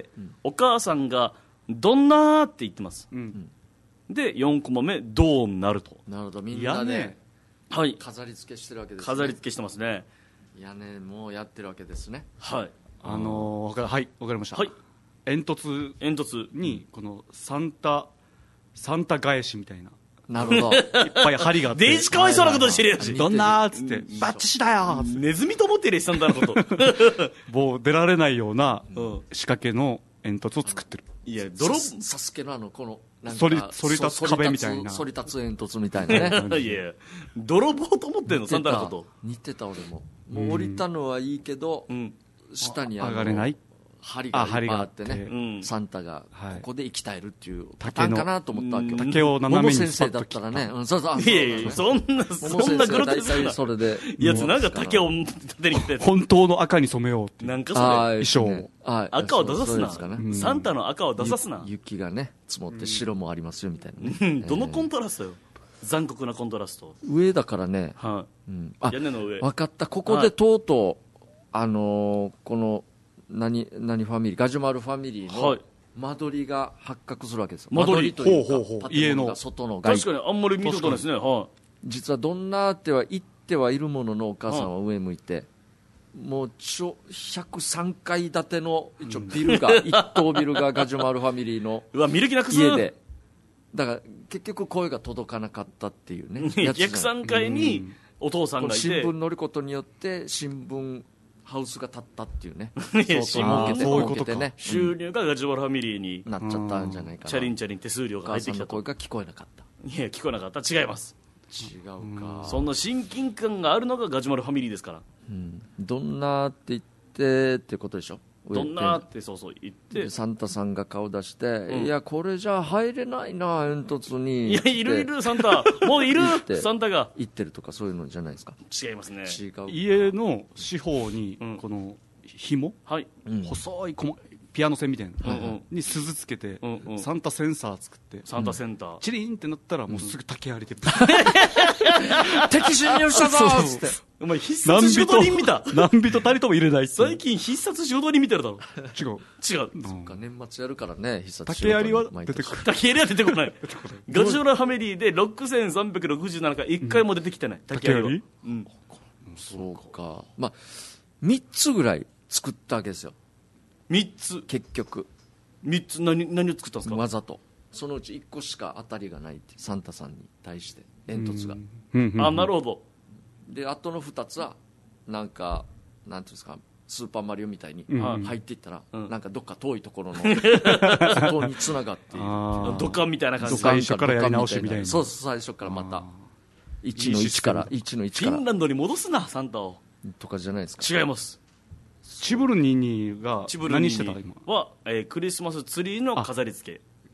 うん、お母さんがどんなーって言ってます、うん、でよんコマ目どうなると。 なるほど。みんなね、 はい、 飾り付けしてるわけですね。 飾り付けしてますね。 屋根もやってるわけですね。 はい、 あのー、はいわかりました、はい、煙突煙突にこのサンタサンタ返しみたいな、 なるほどいっぱい針があってデイジかわいそうなことしてるやし、 どんなーっつってバッチシだよーっつってネズミと思ってるやしサンタのこともう出られないような仕掛けの煙突を作ってる。 いや泥サスケのあのこのなんか反り反り立つ壁みたいな、 反り立つ煙突みたいなねいや泥棒と思ってんのサンタのこと。 似てた俺も。もう降りたのはいいけど、うん、下にあの上がれない針がいっぱいあってね、うん、サンタがここで生き絶えるっていうパターンかなと思ったわけ。 竹を斜めに桃先生だったらね、うん、そうそう、 いやいやそんなそんなグロテスクなそれでやつなんか竹を立てに来て本当の赤に染めようってなんかそれ衣装を赤を出さすな、ね、サンタの赤を出さすな。 雪がね積もって白もありますよみたいなね、 うん、どのコントラストよ、残酷なコントラスト。 上だからね、 はい、うん、屋根の上。 分かった。ここでとうとう、はい、あのー、この何何ファミリーガジュマルファミリーの間取りが発覚するわけですよ。 間取りというかほうほうほう建物が外の外。 確かにあんまり見たことないですね、はい、 実はどんなっては言ってはいるもののお母さんは上向いて、もうちょひゃくさんかい建ての一応ビルが、うん、一棟ビルがガジュマルファミリーのうわ見る気なくす家で、だから結局声が届かなかったっていうねひゃくさんかいにお父さんがいて、 新聞乗ることによって新聞ハウスが立ったっていうね新聞受けてそういうことか、 ね、 収入がガジュマルファミリーになっちゃったんじゃないかな。 チャリンチャリン手数料が入ってきたと。 お母さんの声が聞こえなかった。 いや聞こえなかった。違います。 違うか。 そんな親近感があるのがガジュマルファミリーですから、 うん、どんなって言ってってことでしょ。 どんなってそうそう言ってサンタさんが顔出して、うん、いやこれじゃ入れないな煙突に。 いやいるいるサンタもういるサンタが言ってるとかそういうのじゃないですか。 違いますね。 違う。 家の四方にこの紐、 はい、 細い細ピアノ線みたいな、うん、に鈴つけて、うんうん、サンタセンサー作って、 サンタセンター、うん、 チリンってなったらもうすぐ竹槍で、うん、 敵侵入したぞーっつって。 お前必殺仕事人見た。 何人たりとも入れない。 最近必殺仕事人見てるだろ。 違う違う、 うん、そっか年末やるからね必殺竹槍は出てくる。 竹槍は出てこないガジュマルファミリーでろくせんさんびゃくろくじゅうななかいいっかいも出てきてない、うん、竹槍は。うん、 そうか。まあみっつぐらい作ったわけですよ。 みっつ結局みっつ 何, 何を作ったんですか。 わざとそのうちいっこしか当たりがないってサンタさんに対して煙突が。 あなるほど。 であとのふたつはなんかなんていうんですかスーパーマリオみたいに入っていったら、うん、なんかどっか遠いところの外につながっている土管みたいな感じ。 最初からやり直しみたいな。 そう最初からまたいちのいちからいちのいちからフィンランドに戻すなサンタをとかじゃないですか。 違います。 チブルニーニーが何してた今は、えー、クリスマスツリーの飾り付け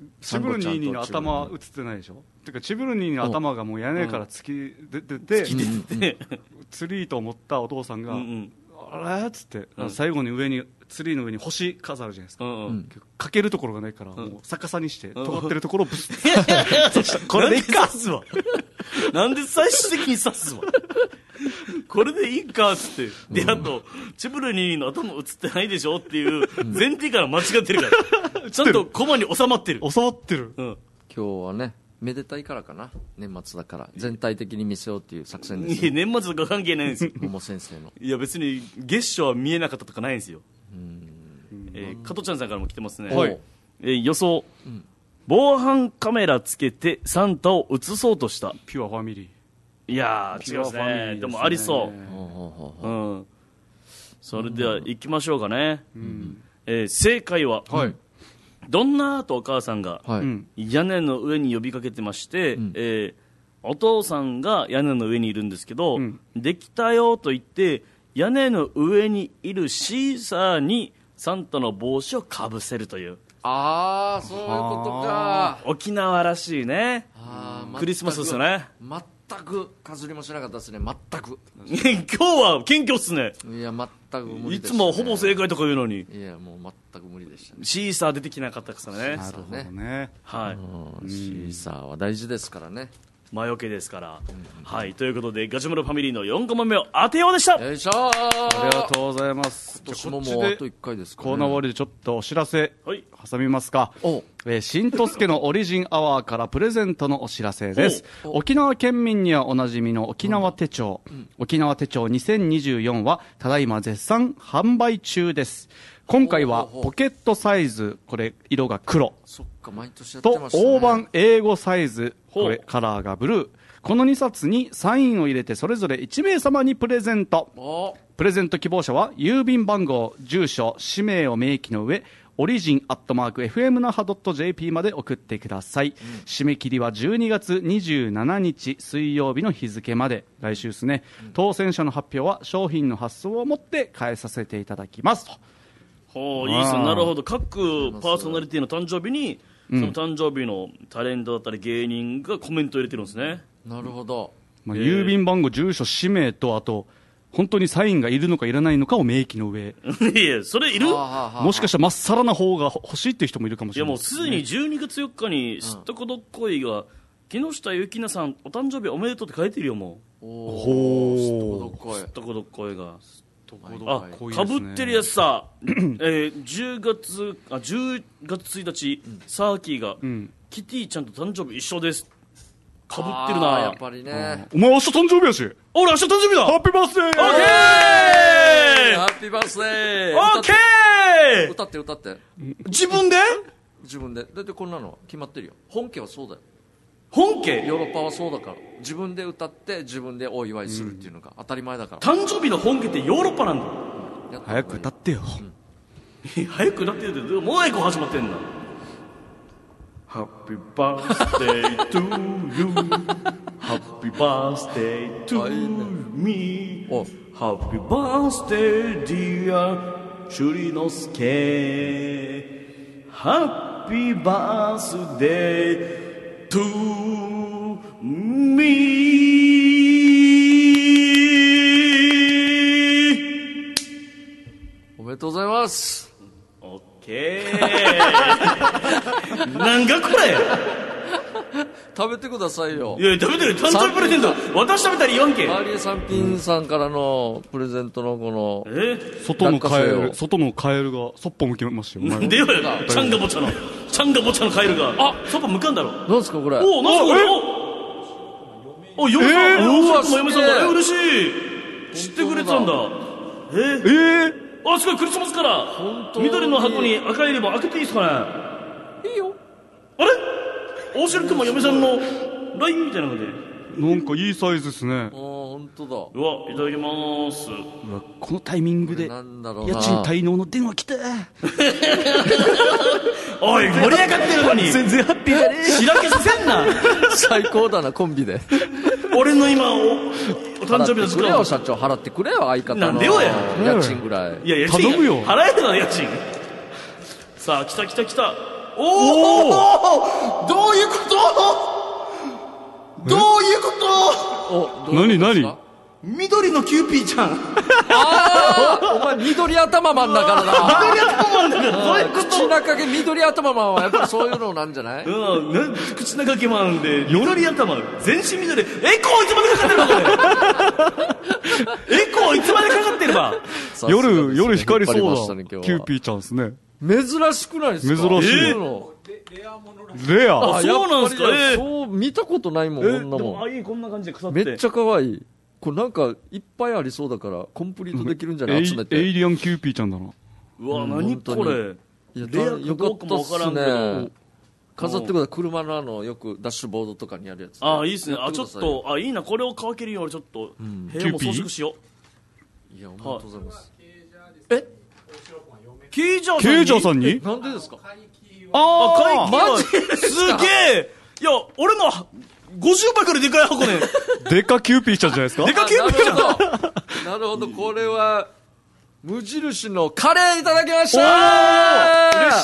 チブルニーニーの頭映ってないでしょ。てかチブルニーニーの頭がもう屋根から突き出てて、うん、ツリーと思ったお父さんが、うんうん、あれっつって、うん、最後に上にツリーの上に星飾るじゃないですか、うんうん、かけるところがないから、うん、もう逆さにして尖ってるところをブスッ、うん、 これでいいかっすわなんで最終的に刺すわこれでいいかっつって、で、あとチブルニーの頭映ってないでしょっていう前提から間違ってるからちゃんとコマに収まってる収まってる、 うん、今日はねめでたいからかな、年末だから全体的に見せようっていう作戦です、ね、 いや年末とか関係ないんですよ桃先生の。 いや別に月初は見えなかったとかないんですよ。うん、えー、加トちゃんさんからも来てますね、はい、えー、予想、うん、防犯カメラつけてサンタを映そうとした。 ピュアファミリー。 いやー違いますね。でもありそう、うん、それでは行きましょうかね、うん、えー、正解は、はい、どんなとお母さんが屋根の上に呼びかけてまして、うん、えー、お父さんが屋根の上にいるんですけど、うん、できたよと言って屋根の上にいるシーサーにサンタの帽子をかぶせるという。 ああ、そういうことか。 沖縄らしいね。あ、クリスマスですよね。 全くかすりもしなかったですね。全く今日は謙虚っすね。 いや全く無理でした、ね、 いつもほぼ正解とか言うのに。 いやもう全く無理でしたね。 シーサー出てきなかったですね。 なるほどね、はい、 シーサーは大事ですからね。 魔除けですから、うん、はい、ということでガチュマルファミリーのよんコマ目を当てようでした。 よいしょー、 ありがとうございます。 今年ももうあといっかいですかね。 コーナー終わりでちょっとお知らせ挟みますか。おえー、新とすけのオリジンアワーからプレゼントのお知らせです。沖縄県民にはおなじみの沖縄手帳、うん、沖縄手帳にせんにじゅうよんはただいま絶賛販売中です。今回はポケットサイズ、これ色が黒、 そっか毎年やってましたね、 と大判英語サイズ、これカラーがブルー、このにさつにサインを入れてそれぞれいちめいさまにプレゼント。プレゼント希望者は郵便番号、住所、氏名を明記の上、オリジンアットマーク エフエム 那覇 ドット ジェーピー まで送ってください、うん、締め切りはじゅうにがつにじゅうしちにち水曜日の日付まで、来週ですね、うん、当選者の発表は商品の発送をもって返させていただきますと。 ほう、いいですね。なるほど。各パーソナリティの誕生日にその誕生日のタレントだったり芸人がコメントを入れてるんですね。 なるほど、 まあ、郵便番号、住所、氏名と、あと本当にサインがいるのかいらないのかを明記の上いやそれいる、 もしかしたらまっさらな方が欲しいっていう人もいるかもしれない。 いやもうすでにじゅうにがつよっかに知ったことっこいが、木下ゆきなさんお誕生日おめでとうって書いてるよ。もうおお、 知ったことっこいがあかぶってるやつさ、えー、じゅうがつあじゅうがつついたち、うん、サーキーが、うん、キティちゃんと誕生日一緒です。かぶってるな。 やっぱりね、 お前明日誕生日やし。 俺明日誕生日だ。 ハッピーバースデー。オッケー、ハッピーバースデー。 オッケー、 歌って歌って自分で自分でだってこんなの決まってるよ。本家はそうだよ。 本家ヨーロッパはそうだから、自分で歌って自分でお祝いするっていうのが当たり前だから、 うん、誕生日の本家ってヨーロッパなんだ。 早く歌ってよ、 うん、早く歌ってよってもう一個始まってんだ。Happy birthday to you Happy birthday to me Happy birthday dear 朱里之助 Happy birthday to me。 おめでとうございます。 オッケーなんかこれ食べてくださいよ。 いや食べてる。誕生日プレゼント私食べたら言わんけ。 マリエさんぴんさんからのプレゼントのこのえ外のカエル、外のカエルがそっぽ向きましたよ。 なんでよやチャンガボチャのチャンガボチャのカエルがあそっぽ向かんだろ。 なんですかこれ。 おお、なんすかこれ。おお、嫁さん、えー、おお、嫁さんだ。え嬉しい。知ってくれてたんだ。えー、えー、あすごい。クリスマスから緑の箱に赤いリボン開けていいですかね。いいよ。 あれ大城君も嫁さんの ライン みたいなのでなんかいいサイズですね。あ本当だ。 うわいただきます。 うわこのタイミングで家賃滞納の電話来たおい盛り上がってるのに全然ハッピーだね。 しらけさせんな最高だなコンビで俺の今 お, お誕生日の時間払ってくれよ社長。払ってくれよ相方のなんでよや家賃ぐらい。 いや家賃頼むよ。 払えるな家賃。さあ来た来た来た。 おおどういうことどういうことお何何緑のキューピーちゃん。 ああお前緑頭マンだからな。 緑頭マンだから、そういうこと。 口中毛緑頭マンはやっぱりそういうのなんじゃない？ うん、ね、口中毛マンで、緑頭、全身緑。エコーいつまでかかってるのこれ。エコーいつまでかかってれば。 夜、夜光りそうだ。キューピーちゃんですね。 珍しくないですか？ 珍しい。 えーレアものらしい。レア。 あ、そうなんですか？ えー、そう、見たことないもん、こんなもん。 あ、いい、こんな感じで腐って。 めっちゃ可愛い。これなんかいっぱいありそうだからコンプリートできるんじゃない？集めて。 エイリアンキューピーちゃんだな。 うわ、何これ。 いや、レアよかったっすね。飾ってください。車のあのよくダッシュボードとかにあるやつ。 あ、いいっすね。あ、ちょっと、あ、いいな。これを乾けるよりちょっと部屋も装飾しよう。いや、ありがとうございます。 え？ケイジャーさんに？ ケイジャーさんに？ なんでですか？ ああ、 マジですげえ。いや、俺のごじゅうばいくらいでかい箱ね。 でかキューピーちゃんじゃないですか？ でかキューピーちゃん。 なるほど、これは無印のカレーいただきました。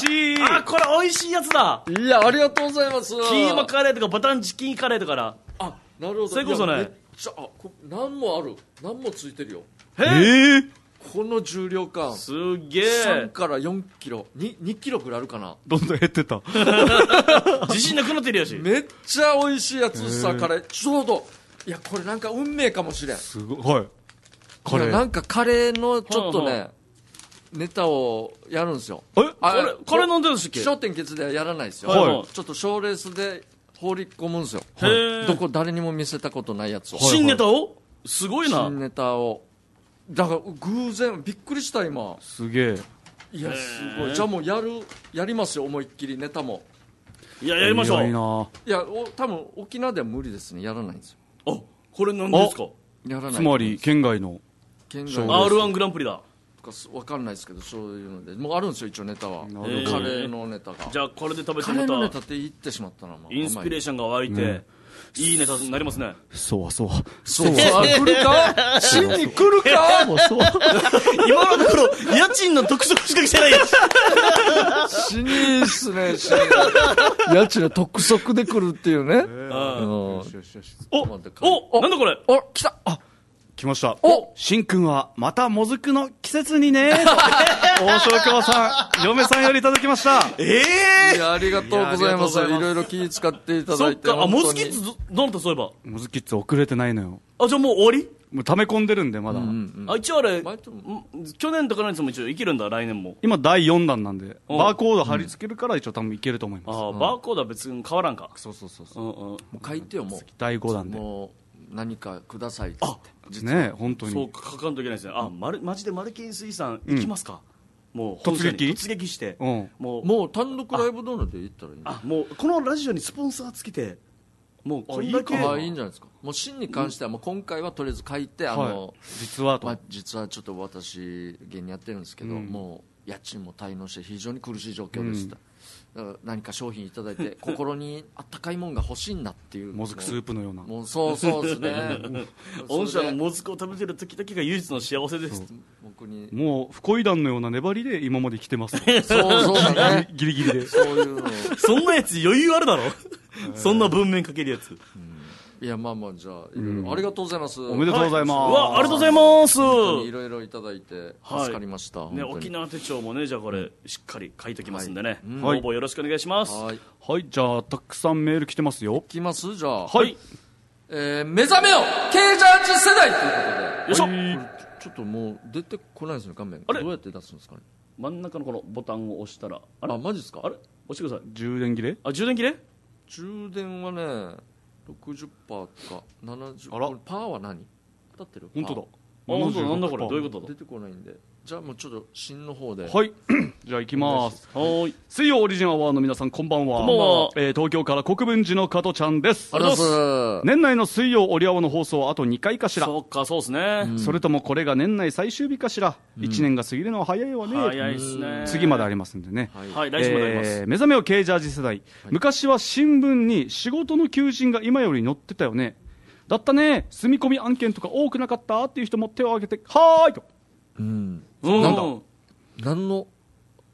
嬉しい。あ、これ美味しいやつだ。 いや、ありがとうございます。 キーマカレーとかバタンチキンカレーとかだ。 あ、なるほど。 それこそね。めっちゃ、あ、こ何もある。何もついてるよ。 えーこの重量感すげえ。 さんからよんキロ 2, 2キロくらいあるかな。 どんどん減ってた。 自信なくなってるやし。 めっちゃ美味しいやつさ、カレーちょうど。いや、これなんか運命かもしれん。 すごい。はい。カレーなんかカレーのちょっとね、はあはあ、ネタをやるんですよ。 えあれカレー飲んでるんですっけ？ 笑点決ではやらないですよ。 はい、 ちょっと賞レースで放り込むんですよ。 はい、 どこ誰にも見せたことないやつを。 新ネタをすごいな。 新ネタを。だから偶然びっくりした今。 すげえ。 いやすごい。じゃあもうやるやりますよ、思いっきりネタも。 いややりましょう。 いいな。 いやお多分沖縄では無理ですね、やらないんですよ。 あ、これ何ですか？ やらない。 つまり県外の県外アールワン グランプリだ。 わかんないですけど、そういうのでもうあるんですよ一応ネタは。カレーのネタが。 じゃあこれで食べてカレーのネタって言ってしまったな。 インスピレーションが湧いて。うんいいネタになりますね。 そうそう。 そうそう。来るか真に来るかそう今のところ、家賃の特色しか来てないやつ。 死にいっすね、死に。家賃の特色で来るっていうね。 お、お、なんだこれ。 あ、来た。あ、 来ました。お、しんくんはまたもずくの季節にね。大城京さん、嫁さんよりいただきました。 ええー、 いや、ありがとうございます。いろいろ気使っていただいて。 そっか、あ、モズキッズどうなったそういえば。 モズキッズ遅れてないのよ。 あ、じゃあもう終わり？ もう溜め込んでるんでまだ。うんうんうん、あ、一応あれ、去年とかのやつも一応いけるんだ、来年も。 今だいよんだんなんで、バーコード貼り付けるから一応多分いけると思います。 あ、バーコードは別に変わらんか。 そうそうそうそう。 うんうん、もう書いてよ、もう。 だいごだんで。 もう何かくださいって。 あ、ね本当に。 そう書かんといけないですね。あ、まるマジでマルキン水産行きますか。もう突撃突撃して、 うん、 もうもう単独ライブドーナで行ったらいいんあもうこのラジオにスポンサーつけてもうこんだけいいかいいんじゃないですか。もう真に関してはもう今回はとりあえず書いて、うん、あの、はい、 実はと、 まあ、実はちょっと私芸人やってるんですけど、うん、もう家賃も滞納して非常に苦しい状況ですと、うん、何か商品いただいて心にあったかいもんが欲しいんだっていうもずくスープのようなもうそうそうですね御社のもずくを食べてる時だけが唯一の幸せです。 僕にもう不恋弾のような粘りで今まで来てますそうそうだねギリギリでそういうのそんなやつ余裕あるだろそんな文面かけるやつ、うんいやまあまあじゃあいろいろありがとうございます、 おめでとうございます、 はい、うわありがとうございます。 いろいろいただいて助かりました、はいね、沖縄手帳もねじゃあこれしっかり書いておきますんでね、はい、応募よろしくお願いします。 はい、 はい、じゃあたくさんメール来てますよ。 来ますじゃあはい、 えー、目覚めよKジャージ世代ということでよいしょ、 はい、ちょっともう出てこないですね画面。あれどうやって出すんですかね。 真ん中のこのボタンを押したらあれあマジですか。 あれ押してください。 充電切れ。 あ充電切れ充電はね ろくじゅっパーセント とかななじゅうあらパーは何当たってる。 本当だ。 あ本当だ。なんだこれどういうことだ。 出てこないんでじゃあもうちょっと新の方ではいじゃあ行きます。 はい水曜オリジンアワーの皆さんこんばんは。 こんばんは、 えー、東京から国分寺の加トちゃんです。 ありがとうございます。 年内の水曜オリアワの放送はあとにかいかしら。 そうかそうですね、 うん、それともこれが年内最終日かしら、うん、いちねんが過ぎるのは早いわね。 早いですね。 次までありますんでね。 はい、来週まであります、 えー、目覚めよKジャージ世代、はい、昔は新聞に仕事の求人が今より載ってたよね。だったね、住み込み案件とか多くなかったっていう人も手を挙げてはーいと。 うん、 なんだ何の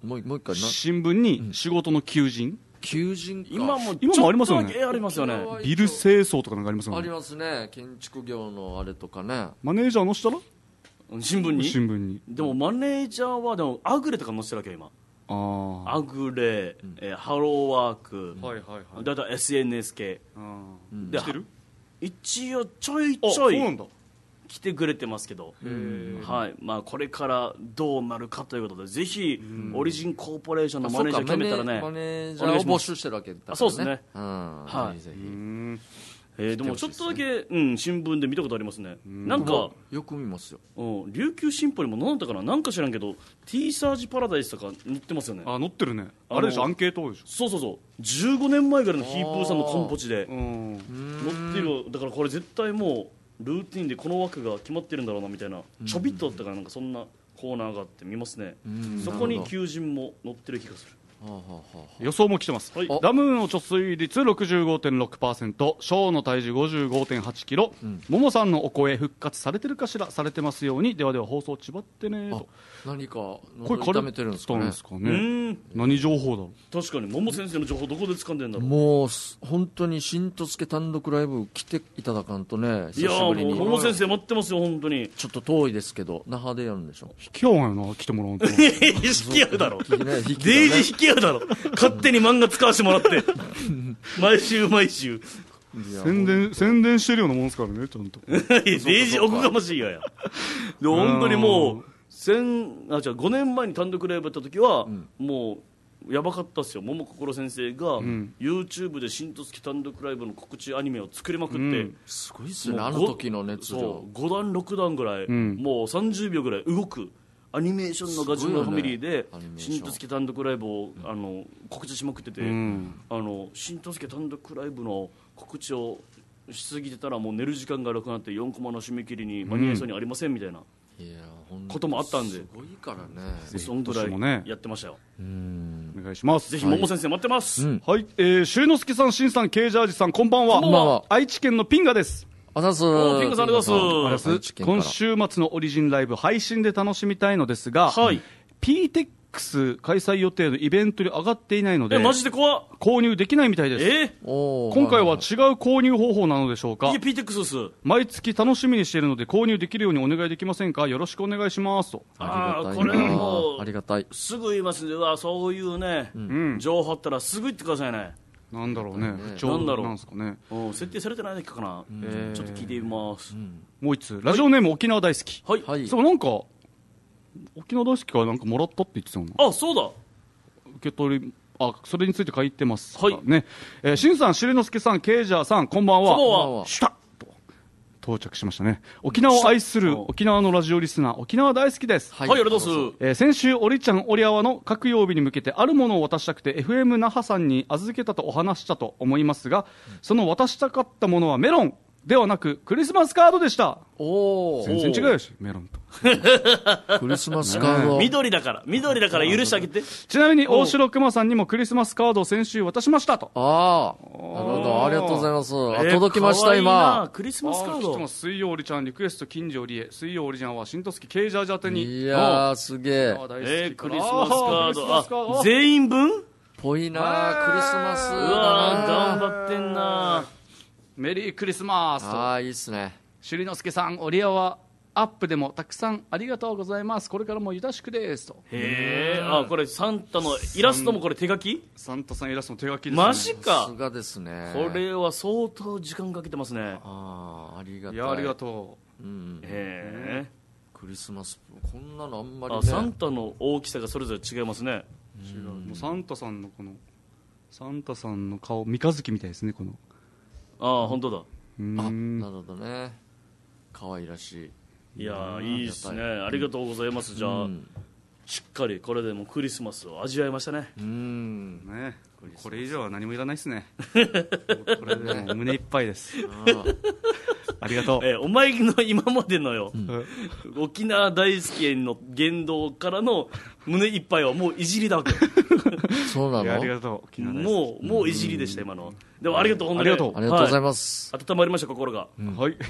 もうもう一回な新聞に仕事の求人、 求人か今も今もありますよねちょっとだけありますよね。 ビル清掃とかなんかありますよね。 ありますね。建築業のあれとかね。 マネージャー載せたら新聞に新聞に。 でもマネージャーはでもアグレとか載せてるわけよ今。 あアグレ、えーハローワーク、 はいはいはい。 だいたい エスエヌエス 系あで来てる？ 一応ちょいあ、 ちょいそうなんだ。 来てくれてますけど、はいまあ、これからどうなるかということでぜひオリジンコーポレーションのマネージャー決めたらね、 マネージャーを募集してるわけだからね。 あそうですね、 うん、 はいぜひえー、でもちょっとだけ、うん、新聞で見たことありますね。なんかよく見ますよ。 うん、琉球新報にも何だったかな、なんか知らんけど T サージパラダイスとか載ってますよね。 あ、載ってるね。 あのあれでしょ、アンケートでしょ。 そうそうそうじゅうごねんまえぐらいのヒープーさんのコンポチでうん。 載ってる。だからこれ絶対もうルーティンでこの枠が決まってるんだろうなみたいな、ちょびっとだったからなんかそんなコーナーがあって見ますね。そこに求人も載ってる気がする。 予想も来てます、 はいダムの貯水率 ろくじゅうごてんろくパーセント、 ショーの体重 ごじゅうごてんはちキロ、ももさんのお声復活されてるかしら、されてますように。ではでは放送ちばってねと。 何かこ喉れ痛めてるんですかね。 うかね。 ん何情報だろ確かに桃先生の情報どこで掴んでんだろう。 もう本当に新とつけ単独ライブ来ていただかんとね、久いやーもうしぶりに。 桃先生待ってますよ本当に。 ちょっと遠いですけど那覇でやるんでしょ。 引き合わんよな、来てもらうと。 引き合うだろね引きだねデイジー引き合うだろ勝手に漫画使わせてもらって毎週毎週宣伝宣伝してるようなもんですからね、ちゃんと。 デイジーおこがましいややで本当にもう千あじゃあごねんまえに単独ライブやった時は、もうやばかったっすよ。桃心先生が、YouTube で新とつき単独ライブの告知アニメを作りまくって、 うんすごいっすよね、 もうあの時の熱量。 そうごだんろくだんぐらい、 んもうさんじゅうびょうぐらい動くアニメーションのガチンのファミリーで、 すごいよねアニメーション新とつき単独ライブをあの告知しまくってて、 んあの新とつき単独ライブの告知をしすぎてたらもう寝る時間がなくなってよんコマの締め切りに間に合いそうにありませんみたいな、 いやほんこともあったんですごいからね。 そんぐら今年もねいやってましたよ。 お願いします。 ぜひ桃先生待ってます、 うんはい、えー、しゅりのすけさん、しんさん、ケイジャージさん、こんばんは。 こんばんは愛知県のピンガです。 あざすおピンクさんありがとうございます愛知県から今週末のオリジンライブ配信で楽しみたいのですが、 はいピーテックス 開催予定のイベントに上がっていないのでえマジで怖っ。 購入できないみたいです。 えおー今回は違う購入方法なのでしょうか。 いや ピーテックス です。 毎月楽しみにしているので購入できるようにお願いできませんか。よろしくお願いしますと。 あありがたいなーこれはもありがたいうすぐ言いますんで、うわそういうね、 うん、 情報あったらすぐ言ってくださいね。 なんだろうね、 ね不調なんだろうなんですかね。 うん設定されてないだけかな、 えーちょっと聞いてみます、 もう一つ、ラジオネーム沖縄大好き。 はい、 はいそう、なんか沖縄大好きからなんかもらったって言ってたよな。 あそうだ受け取り、あ、それについて書いてます。 はいね。えー、しんさん、しれのすけさん、ケイジャーさん、こんばんは。 こんばんはこんばんはシュタッと到着しましたね。沖縄を愛するシュタッ沖縄のラジオリスナー、沖縄大好きです。 はい、ありがとうございます。 えー先週、おりちゃん、おりあわの各曜日に向けてあるものを渡したくて エフエム 那覇さんに預けたとお話したと思いますが、その渡したかったものはメロンではなくクリスマスカードでした。 おお全然違うし、メロンと。 クリスマスカード緑だから緑だから許してあげて。 ちなみに大城熊さんにもクリスマスカードを先週渡しましたと。 ああなるほどありがとうございますあえー届きましたかわいいな今クリスマスカードあ来てます水曜おりちゃんリクエスト近所おりへ水曜おりちゃんは新都月ケイジャージャーテにいやーすげえあ大好きえー、クリスマスカードあークリスマスカードあ全員分ぽいなークリスマスうだわーな頑張ってんな。 メリークリスマスとああいいっすねしりのすけさんおりやはアップでもたくさんありがとうございますこれからもよろしくですと。 へえあこれサンタのイラストもこれ手書きサンタさんイラストの手書きですね。 マジさかすがですねこれは相当時間かけてますね。 ああありがたいいやありがとう、うん、 へえクリスマスこんなのあんまりねあサンタの大きさがそれぞれ違いますね。 う。違うもうサンタさんのこのサンタさんの顔三日月みたいですねこの。 ああ本当だ。 うあーんなるほどね可愛らしいいやーいいですねありがとうございます。じゃあ、 うんしっかりこれでもクリスマスを味わいましたね。 うんねこれ以上は何もいらないですね。もうこれでもう胸いっぱいです。 あーありがとう。 えーお前の今までのよ、 うん沖縄大好きの言動からの胸いっぱいはもういじりだわけよそうないやありのがとう。沖縄大好もうもういじりでした今のは。でもありがとう本当にありがとうありがとうございます、 はい温まりました心が。 きはい。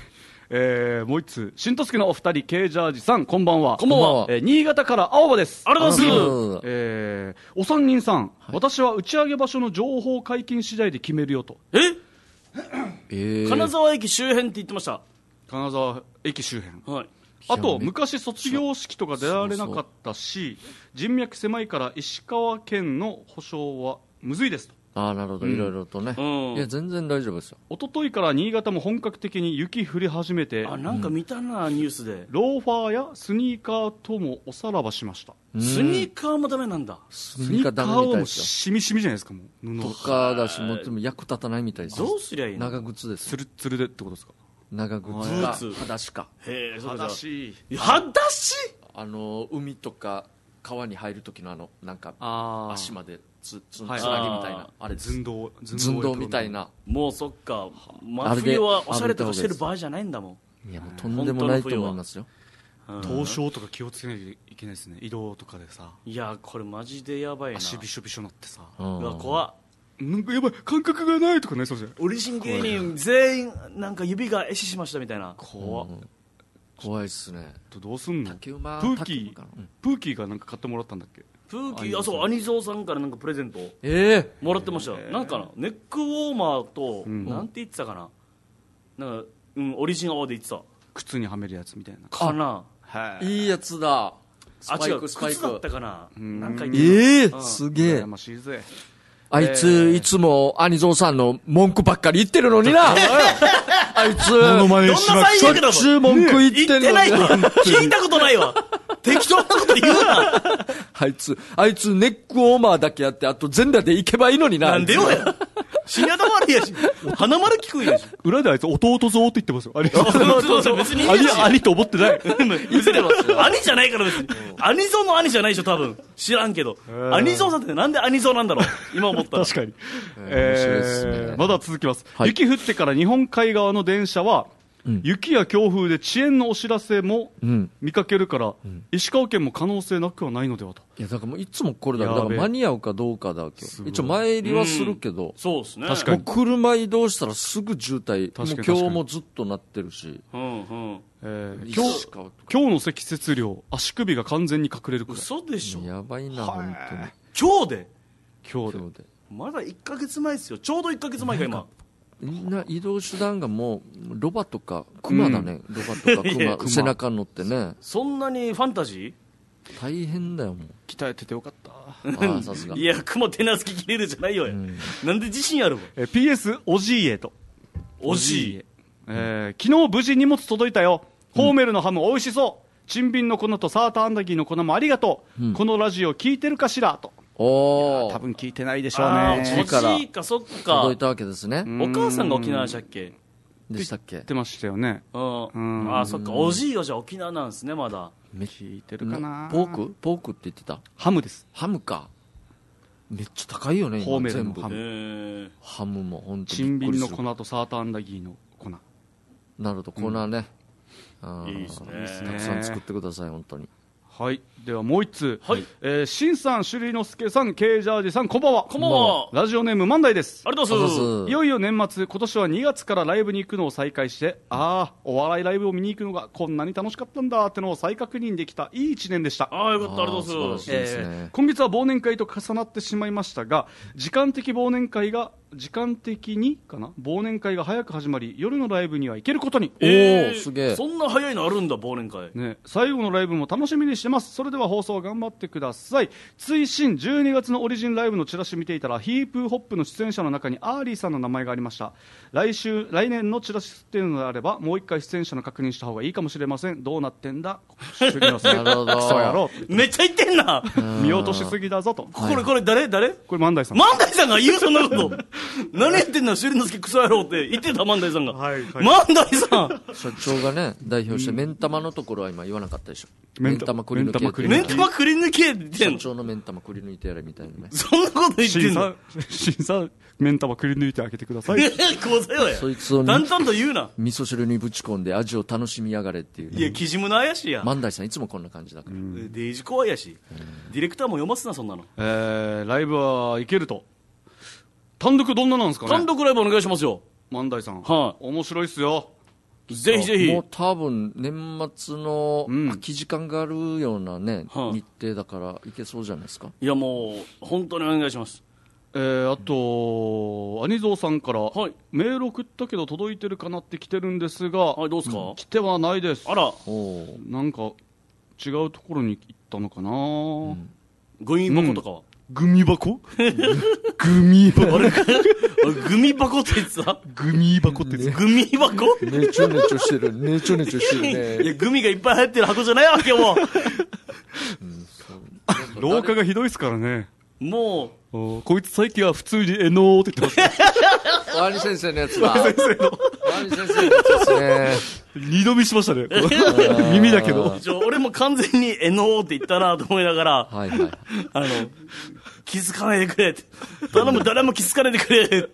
えー、もう一つ新とすけのお二人 K ジャージさんこんばんは。 こんばんは、 えー、新潟から青葉です。 ありがとうございます。 えー、お三人さん、はい、私は打ち上げ場所の情報解禁次第で決めるよと。 ええー、 金沢駅周辺って言ってました。 金沢駅周辺、 はい、 あと昔卒業式とか出られなかったし、人脈狭いから石川県の保証はむずいですと。 ああ、なるほど、いろいろとね、うん、いや全然大丈夫ですよ。 一昨日から新潟も本格的に雪降り始めて、 あ、なんか見たな、うん、ニュースでローファーやスニーカーともおさらばしました。 スニーカーもダメなんだ。 スニーカーダメみたいですよ。 しみしみじゃないですか。もう布とかだし、もう役立たないみたいです。 どうすりゃいいの。 長靴です。 つるつるでってことですか。 長靴か裸足か。 へえ、 裸足。 裸足。 あの海とか川に入る時のあのなんか足までつつつなぎみたいな、あれ寸胴寸胴みたいな。 もうそっか、真冬はおしゃれとかしてる場合じゃないんだもん。いやもうとんでもないと思いますよ。 凍傷とか気をつけないといけないですね。移動とかでさ。 いやこれマジでやばいな。 足びしょびしょなってさ、 うわ怖っ。 なんかやばい感覚がないとかね。そうじゃん。 オリジン芸人全員なんか指が壊死しましたみたいな。 怖っ、怖いっすね。 どうすんの。 竹馬プーキー、うん、プーキーがなんか買ってもらったんだっけ。 プーキー、あ、そう、アニゾーさんからなんかプレゼントえー、 もらってました、えー、なんかなネックウォーマーと、うん、なんて言ってたかな、なんか、うん、オリジン青で言ってた。 靴にはめるやつみたいなかな。 いいやつだ。 あ、違う、靴だったかな。なんか言ってた。えー、すげえ。 羨ましいぜ。 あいつ、えー、いつもアニゾーさんの文句ばっかり言ってるのにな。あいつ、 どんな最悪だもん。 しょっちゅう文句言ってるのに。言ってないわ。聞いたことないわ。適当なこと言うな。 あいつ、あいつネックウォーマーだけやって、あと全裸で行けばいいのにな。 なんでよや。死に頭悪いやし。花丸聞くんやし。 裏であいつ弟ぞって言ってますよ。ありがとうそうそう、別にいいやし。 兄と思ってない。 別に兄じゃないから別に。兄ゾの兄じゃないでしょ、多分。知らんけど。兄ゾさんってなんで兄ゾなんだろう。今思ったら。 確かに。えー、まだ続きます。雪降ってから日本海側の電車は、うん、雪や強風で遅延のお知らせも見かけるから、うん、石川県も可能性なくはないのではと。 いやだからもういつもこれだから間に合うかどうかだけ一応前入りはするけど、 うん、そうですね。 確かにもう車移動したらすぐ渋滞。もう今日もずっとなってるし、 うんうんえー、今日今日の積雪量足首が完全に隠れるくらい。 嘘でしょ。 やばいな本当に。 今日で今日でまだいっかげつまえですよ。ちょうどいっかげつまえか今。 みんな移動手段がもうロバとかクマだね、うん、ロバとかクマ背中に乗ってね。 そんなにファンタジー大変だよ。もう鍛えててよかった。 あさすが。 いやクマ手なずき切れるじゃないよ、うん、なんで自信あるわ。 え ピーエス おじいえとおじいえ、 えー、昨日無事荷物届いたよ、うん、ホーメルのハム美味しそう、チンビンの粉とサーターアンダギーの粉もありがとう、うん、このラジオ聞いてるかしらと。 お多分聞いてないでしょうね。 おじいか、そっか届いたわけですね。 お母さんが沖縄でしたっけ。 でしたっけ。 言ってましたよね。 うんあそっか、おじいはじゃあ沖縄なんですね。まだ聞いてるかな。 ポークポークって言ってた。 ハムです。 ハムか。めっちゃ高いよねホーメルのハム。ハムも本当にチンビンの粉とサーターアンダギーの粉。 なるほど、粉ね、 うん、いいですね。 たくさん作ってください本当に。 はい、ではもう一つ、 はい、 えー、しんさん、しゅりのすけさん、Kジャージさん、こんばんは。 こんばんは。 ラジオネーム万代です。 ありがとうございます。 いよいよ年末、今年はにがつからライブに行くのを再開して、ああ、お笑いライブを見に行くのがこんなに楽しかったんだってのを再確認できたいい一年でした。 ああ、よかった、ありがとうございます。 えー、今月は忘年会と重なってしまいましたが、時間的忘年会が時間的にかな忘年会が早く始まり、夜のライブには行けることに。 えー、 おー、すげえ。 そんな早いのあるんだ忘年会、 ね、最後のライブも楽しみにしてます。それでは放送頑張ってください。追伸じゅうにがつのオリジンライブのチラシ見ていたら、ヒープホップの出演者の中にアーリーさんの名前がありました。来週来年のチラシっていうのであれば、もう一回出演者の確認した方がいいかもしれません。どうなってんだなるほど。クソ野郎めっちゃ言ってんな。 見落としすぎだぞと。 これこれ誰誰これ万代さん。 万代さんが言うそんなこと何やってんの、しゅりのすけクソ野郎って言ってた万代さんが。 はいはい、 万代さん社長がね代表して目ん玉のところは今言わなかったでしょ。目ん玉くり抜け。 目ん玉くり抜けって言ってんの。 社長の目ん玉くり抜いてやれみたいなね。 そんなこと言ってんの。 審査目ん玉くり抜いてあげてください。 こうせよや。 そいつを淡々と言うな。 味噌汁にぶち込んで味を楽しみやがれっていう、ね。 いやキジムの怪しいや。 万代さんいつもこんな感じだから。 デイジ怖いやし。ディレクターも読ますなそんなの。 えー、ライブは行けると。単独どんななんですかね。 単独ライブお願いしますよ。 万代さん。 はい、 面白いっすよ。 ぜひぜひ。 もう多分年末の空き時間があるようなね、うん、日程だからいけそうじゃないですか。 いやもう本当にお願いします。 えー、あと兄蔵さんから、はい、メール送ったけど届いてるかなって来てるんですが、 はい、どうですか、うん、 来てはないです。 あら、 おなんか違うところに行ったのかな、うん、 ゴミ箱とかは、 うん、グミ箱グミ箱あれグミ箱って言ってたグミ箱って言ってた、 グミ箱ねちょねちょしてるねちょねちょしてるねいやグミがいっぱい入ってる箱じゃないわけよもう、 うん、そう廊下がひどいですからね。 もうこいつ最近は普通にえのーって言ってますワニ先生のやつだ。 ワニ先生のワニ先生のやつですね。二度見しましたね耳だけど。 俺も完全にえのーって言ったなと思いながら、 はいはい、 あの気づかないでくれって頼む誰も気づかないでくれ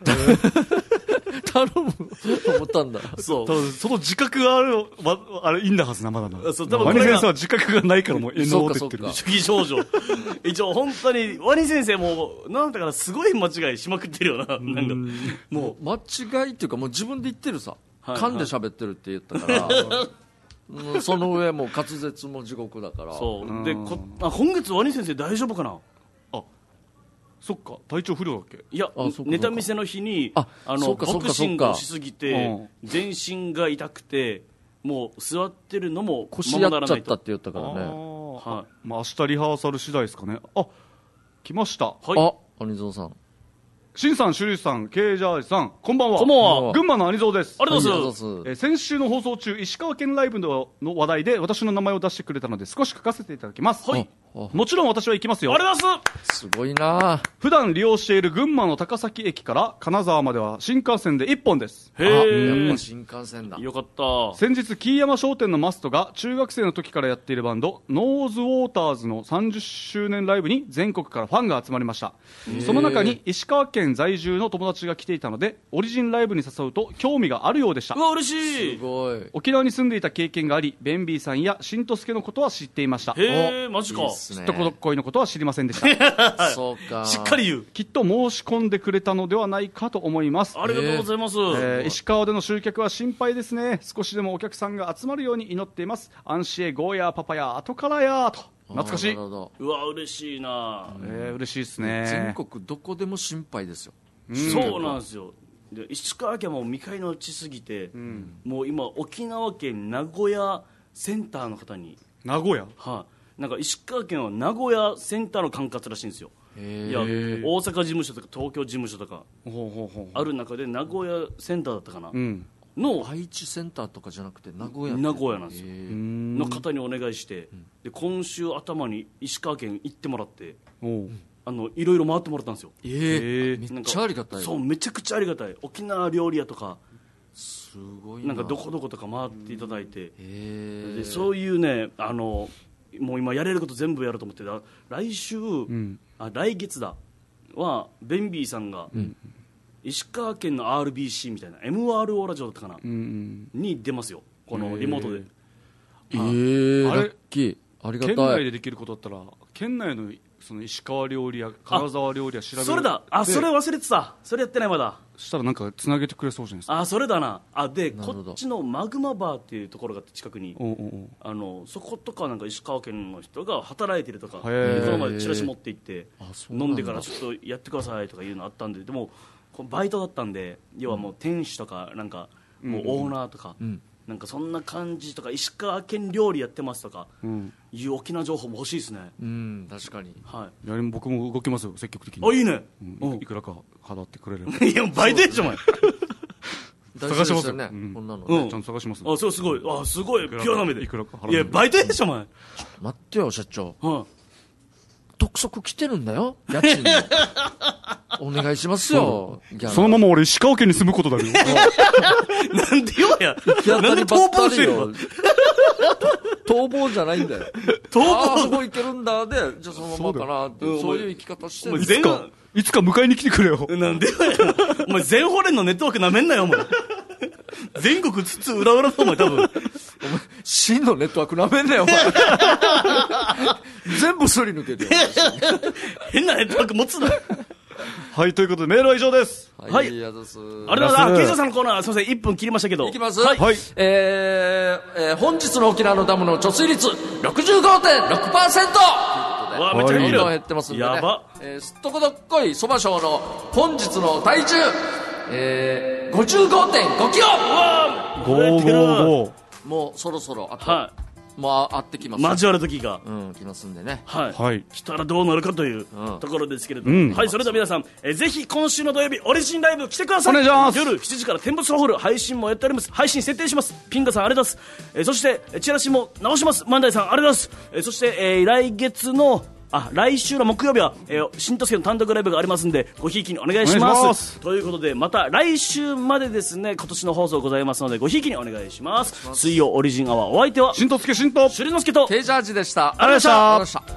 頼むと思ったんだ。 そう多分その自覚があるあれいいんだはずなまだな。 そう多分ワニ先生は自覚がないからもうえのーって言ってる。 主義少女一応本当にワニ先生もなんだからすごい間違いしまくってるよな。なんかもう間違いっていうかもう自分で言ってるさ、はい、噛んで喋ってるって言ったからうん、その上も滑舌も地獄だから。 そうでこあ今月ワニ先生大丈夫かな。 あそっか体調不良だっけ。 いやネタ見せの日にああのボクシングをしすぎて全身が痛くてもう座ってるのも腰やっちゃったって言ったからね。 あ、はい、まあ明日リハーサル次第ですかね。あ来ました。 はい、あ兄蔵さん、 しんさん、しゅりさん、ケイジャージさん、こんばんは。 こんばんは。 群馬の兄蔵です。 ありがとうございます。えー、先週の放送中、石川県ライブの話題で私の名前を出してくれたので少し書かせていただきます。 はい。 もちろん私は行きますよ。 ありがとうございます。すごいな。 普段利用している群馬の高崎駅から金沢までは新幹線でいっぽんです。 へー。 やっぱ新幹線だ。 よかった。 先日、木山商店のマストが中学生の時からやっているバンド、ノーズウォーターズのさんじゅっしゅうねんライブに全国からファンが集まりました。その中に石川県在住の友達が来ていたので、オリジンライブに誘うと興味があるようでした。 うわ、嬉しい。 すごい。 沖縄に住んでいた経験があり、ベンビーさんやしんとすけのことは知っていました。 へー、マジか。 知ったことこいのことは知りませんでしたそうか。 しっかり言う。 きっと申し込んでくれたのではないかと思います。 ありがとうございます。えー、石川での集客は心配ですね。少しでもお客さんが集まるように祈っています。アンシエゴーヤーパパヤ後からやーと。懐かしい。 うわ、嬉しいな。 えー、嬉しいですね。 全国どこでも心配ですよ。 うん、そうなんですよ。で石川県はもう未開の地すぎて、うん、もう今沖縄県名古屋センターの方に名古屋、 はい、あ、なんか石川県は名古屋センターの管轄らしいんですよ。いや大阪事務所とか東京事務所とかある中で名古屋センターだったかな、うん、の愛知センターとかじゃなくて名古屋名古屋なんですよの方にお願いして、うん、で今週頭に石川県行ってもらっておあのいろいろ回ってもらったんですよ。 えー、めっちゃありがたい。 そうめちゃくちゃありがたい。沖縄料理屋とかすごい な, なんかどこどことか回っていただいて、でそういうねあのもう今やれること全部やると思ってた来週、うん、あ来月だはベンビーさんが、うん、石川県の アールビーシー みたいな エムアールオー ラジオだったかな、うん、に出ますよこのリモートで。 えー、あれラッキーありがたい。 県内でできることだったら県内のその石川料理や金沢料理や調べる。 それだ。あそれ忘れてた。それやってないまだ。 そしたらなんかつなげてくれそうじゃないですか。 あそれだな。あでこっちのマグマバーっていうところが近くにおうおうあのそことかなんか石川県の人が働いてるとかこの前チラシ持って行って飲んでからちょっとやってくださいとかいうのあったんで、でもバイトだったんで要はもう店主とかなんかもうオーナーとか、うんうんなんかそんな感じとか石川県料理やってますとかいう沖縄情報も欲しいですね。 うん確かに、 はい、いや僕も動きますよ積極的に。 あいいね、 うん、いくらか払ってくれるいやバイトでしょお前探しますよね、うん、こんなの、ねうん、ちゃんと探します、 ね、あそうすごいあすごいピュアな目でいくらか払っていやバイトでしょお前待ってよ社長、 うん督促来てるんだよ家賃でお願いしますよ。 そのまま俺石川県に住むことだよなんでよやなんで逃亡してるの逃亡じゃないんだよ逃亡ああそこ行けるんだでじゃあそのままかなってそう、そういう生き方してる。 いつかいつか迎えに来てくれよ。 なんでよやお前全ホレンのネットワークなめんなよお前全国つつ裏裏のお前多分お前真のネットワークなめんなよお前全部すり抜けて変なネットワーク持つなはいということでメールは以上です。 はいはい、 いやです。 ありがとうございます。ケイジさんのコーナー、すみません、いっぷん切りましたけど。 いきます。 はい。 はい、えー、えー、本日の沖縄のダムの貯水率 ろくじゅうごてんろくパーセント。 わあ、めっちゃ減る。 減ってますんでね。 やば。 えー、すっとこどっこいそば賞の本日の体重、えー、ごじゅうごてんごキロ。 わあ、 ごーごーごー。 もうそろそろあと、 はい、 もうあってきます。 交わる時が、 うん、来ますんでね。 はい。 はい、 来たらどうなるかというところですけれども、 うん、 はい、それでは皆さん、えー、ぜひ今週の土曜日オリジンライブ来てください。 お願いします。 夜しちじから天物ホール配信もやっております。配信設定します。ピンガさんありがとうございます。えー、そしてチラシも直します。万代さんありがとうございます。えー、そして、えー、来月のあ来週の木曜日は、えー、新都助の単独ライブがありますんで、ごひいきにお願いします。お願いします。ということで、また来週までですね、今年の放送ございますので、ごひいきにお願いします。水曜オリジンアワー、お相手は新都助新都朱里之助とケイジャージでした。 ありがとうございました。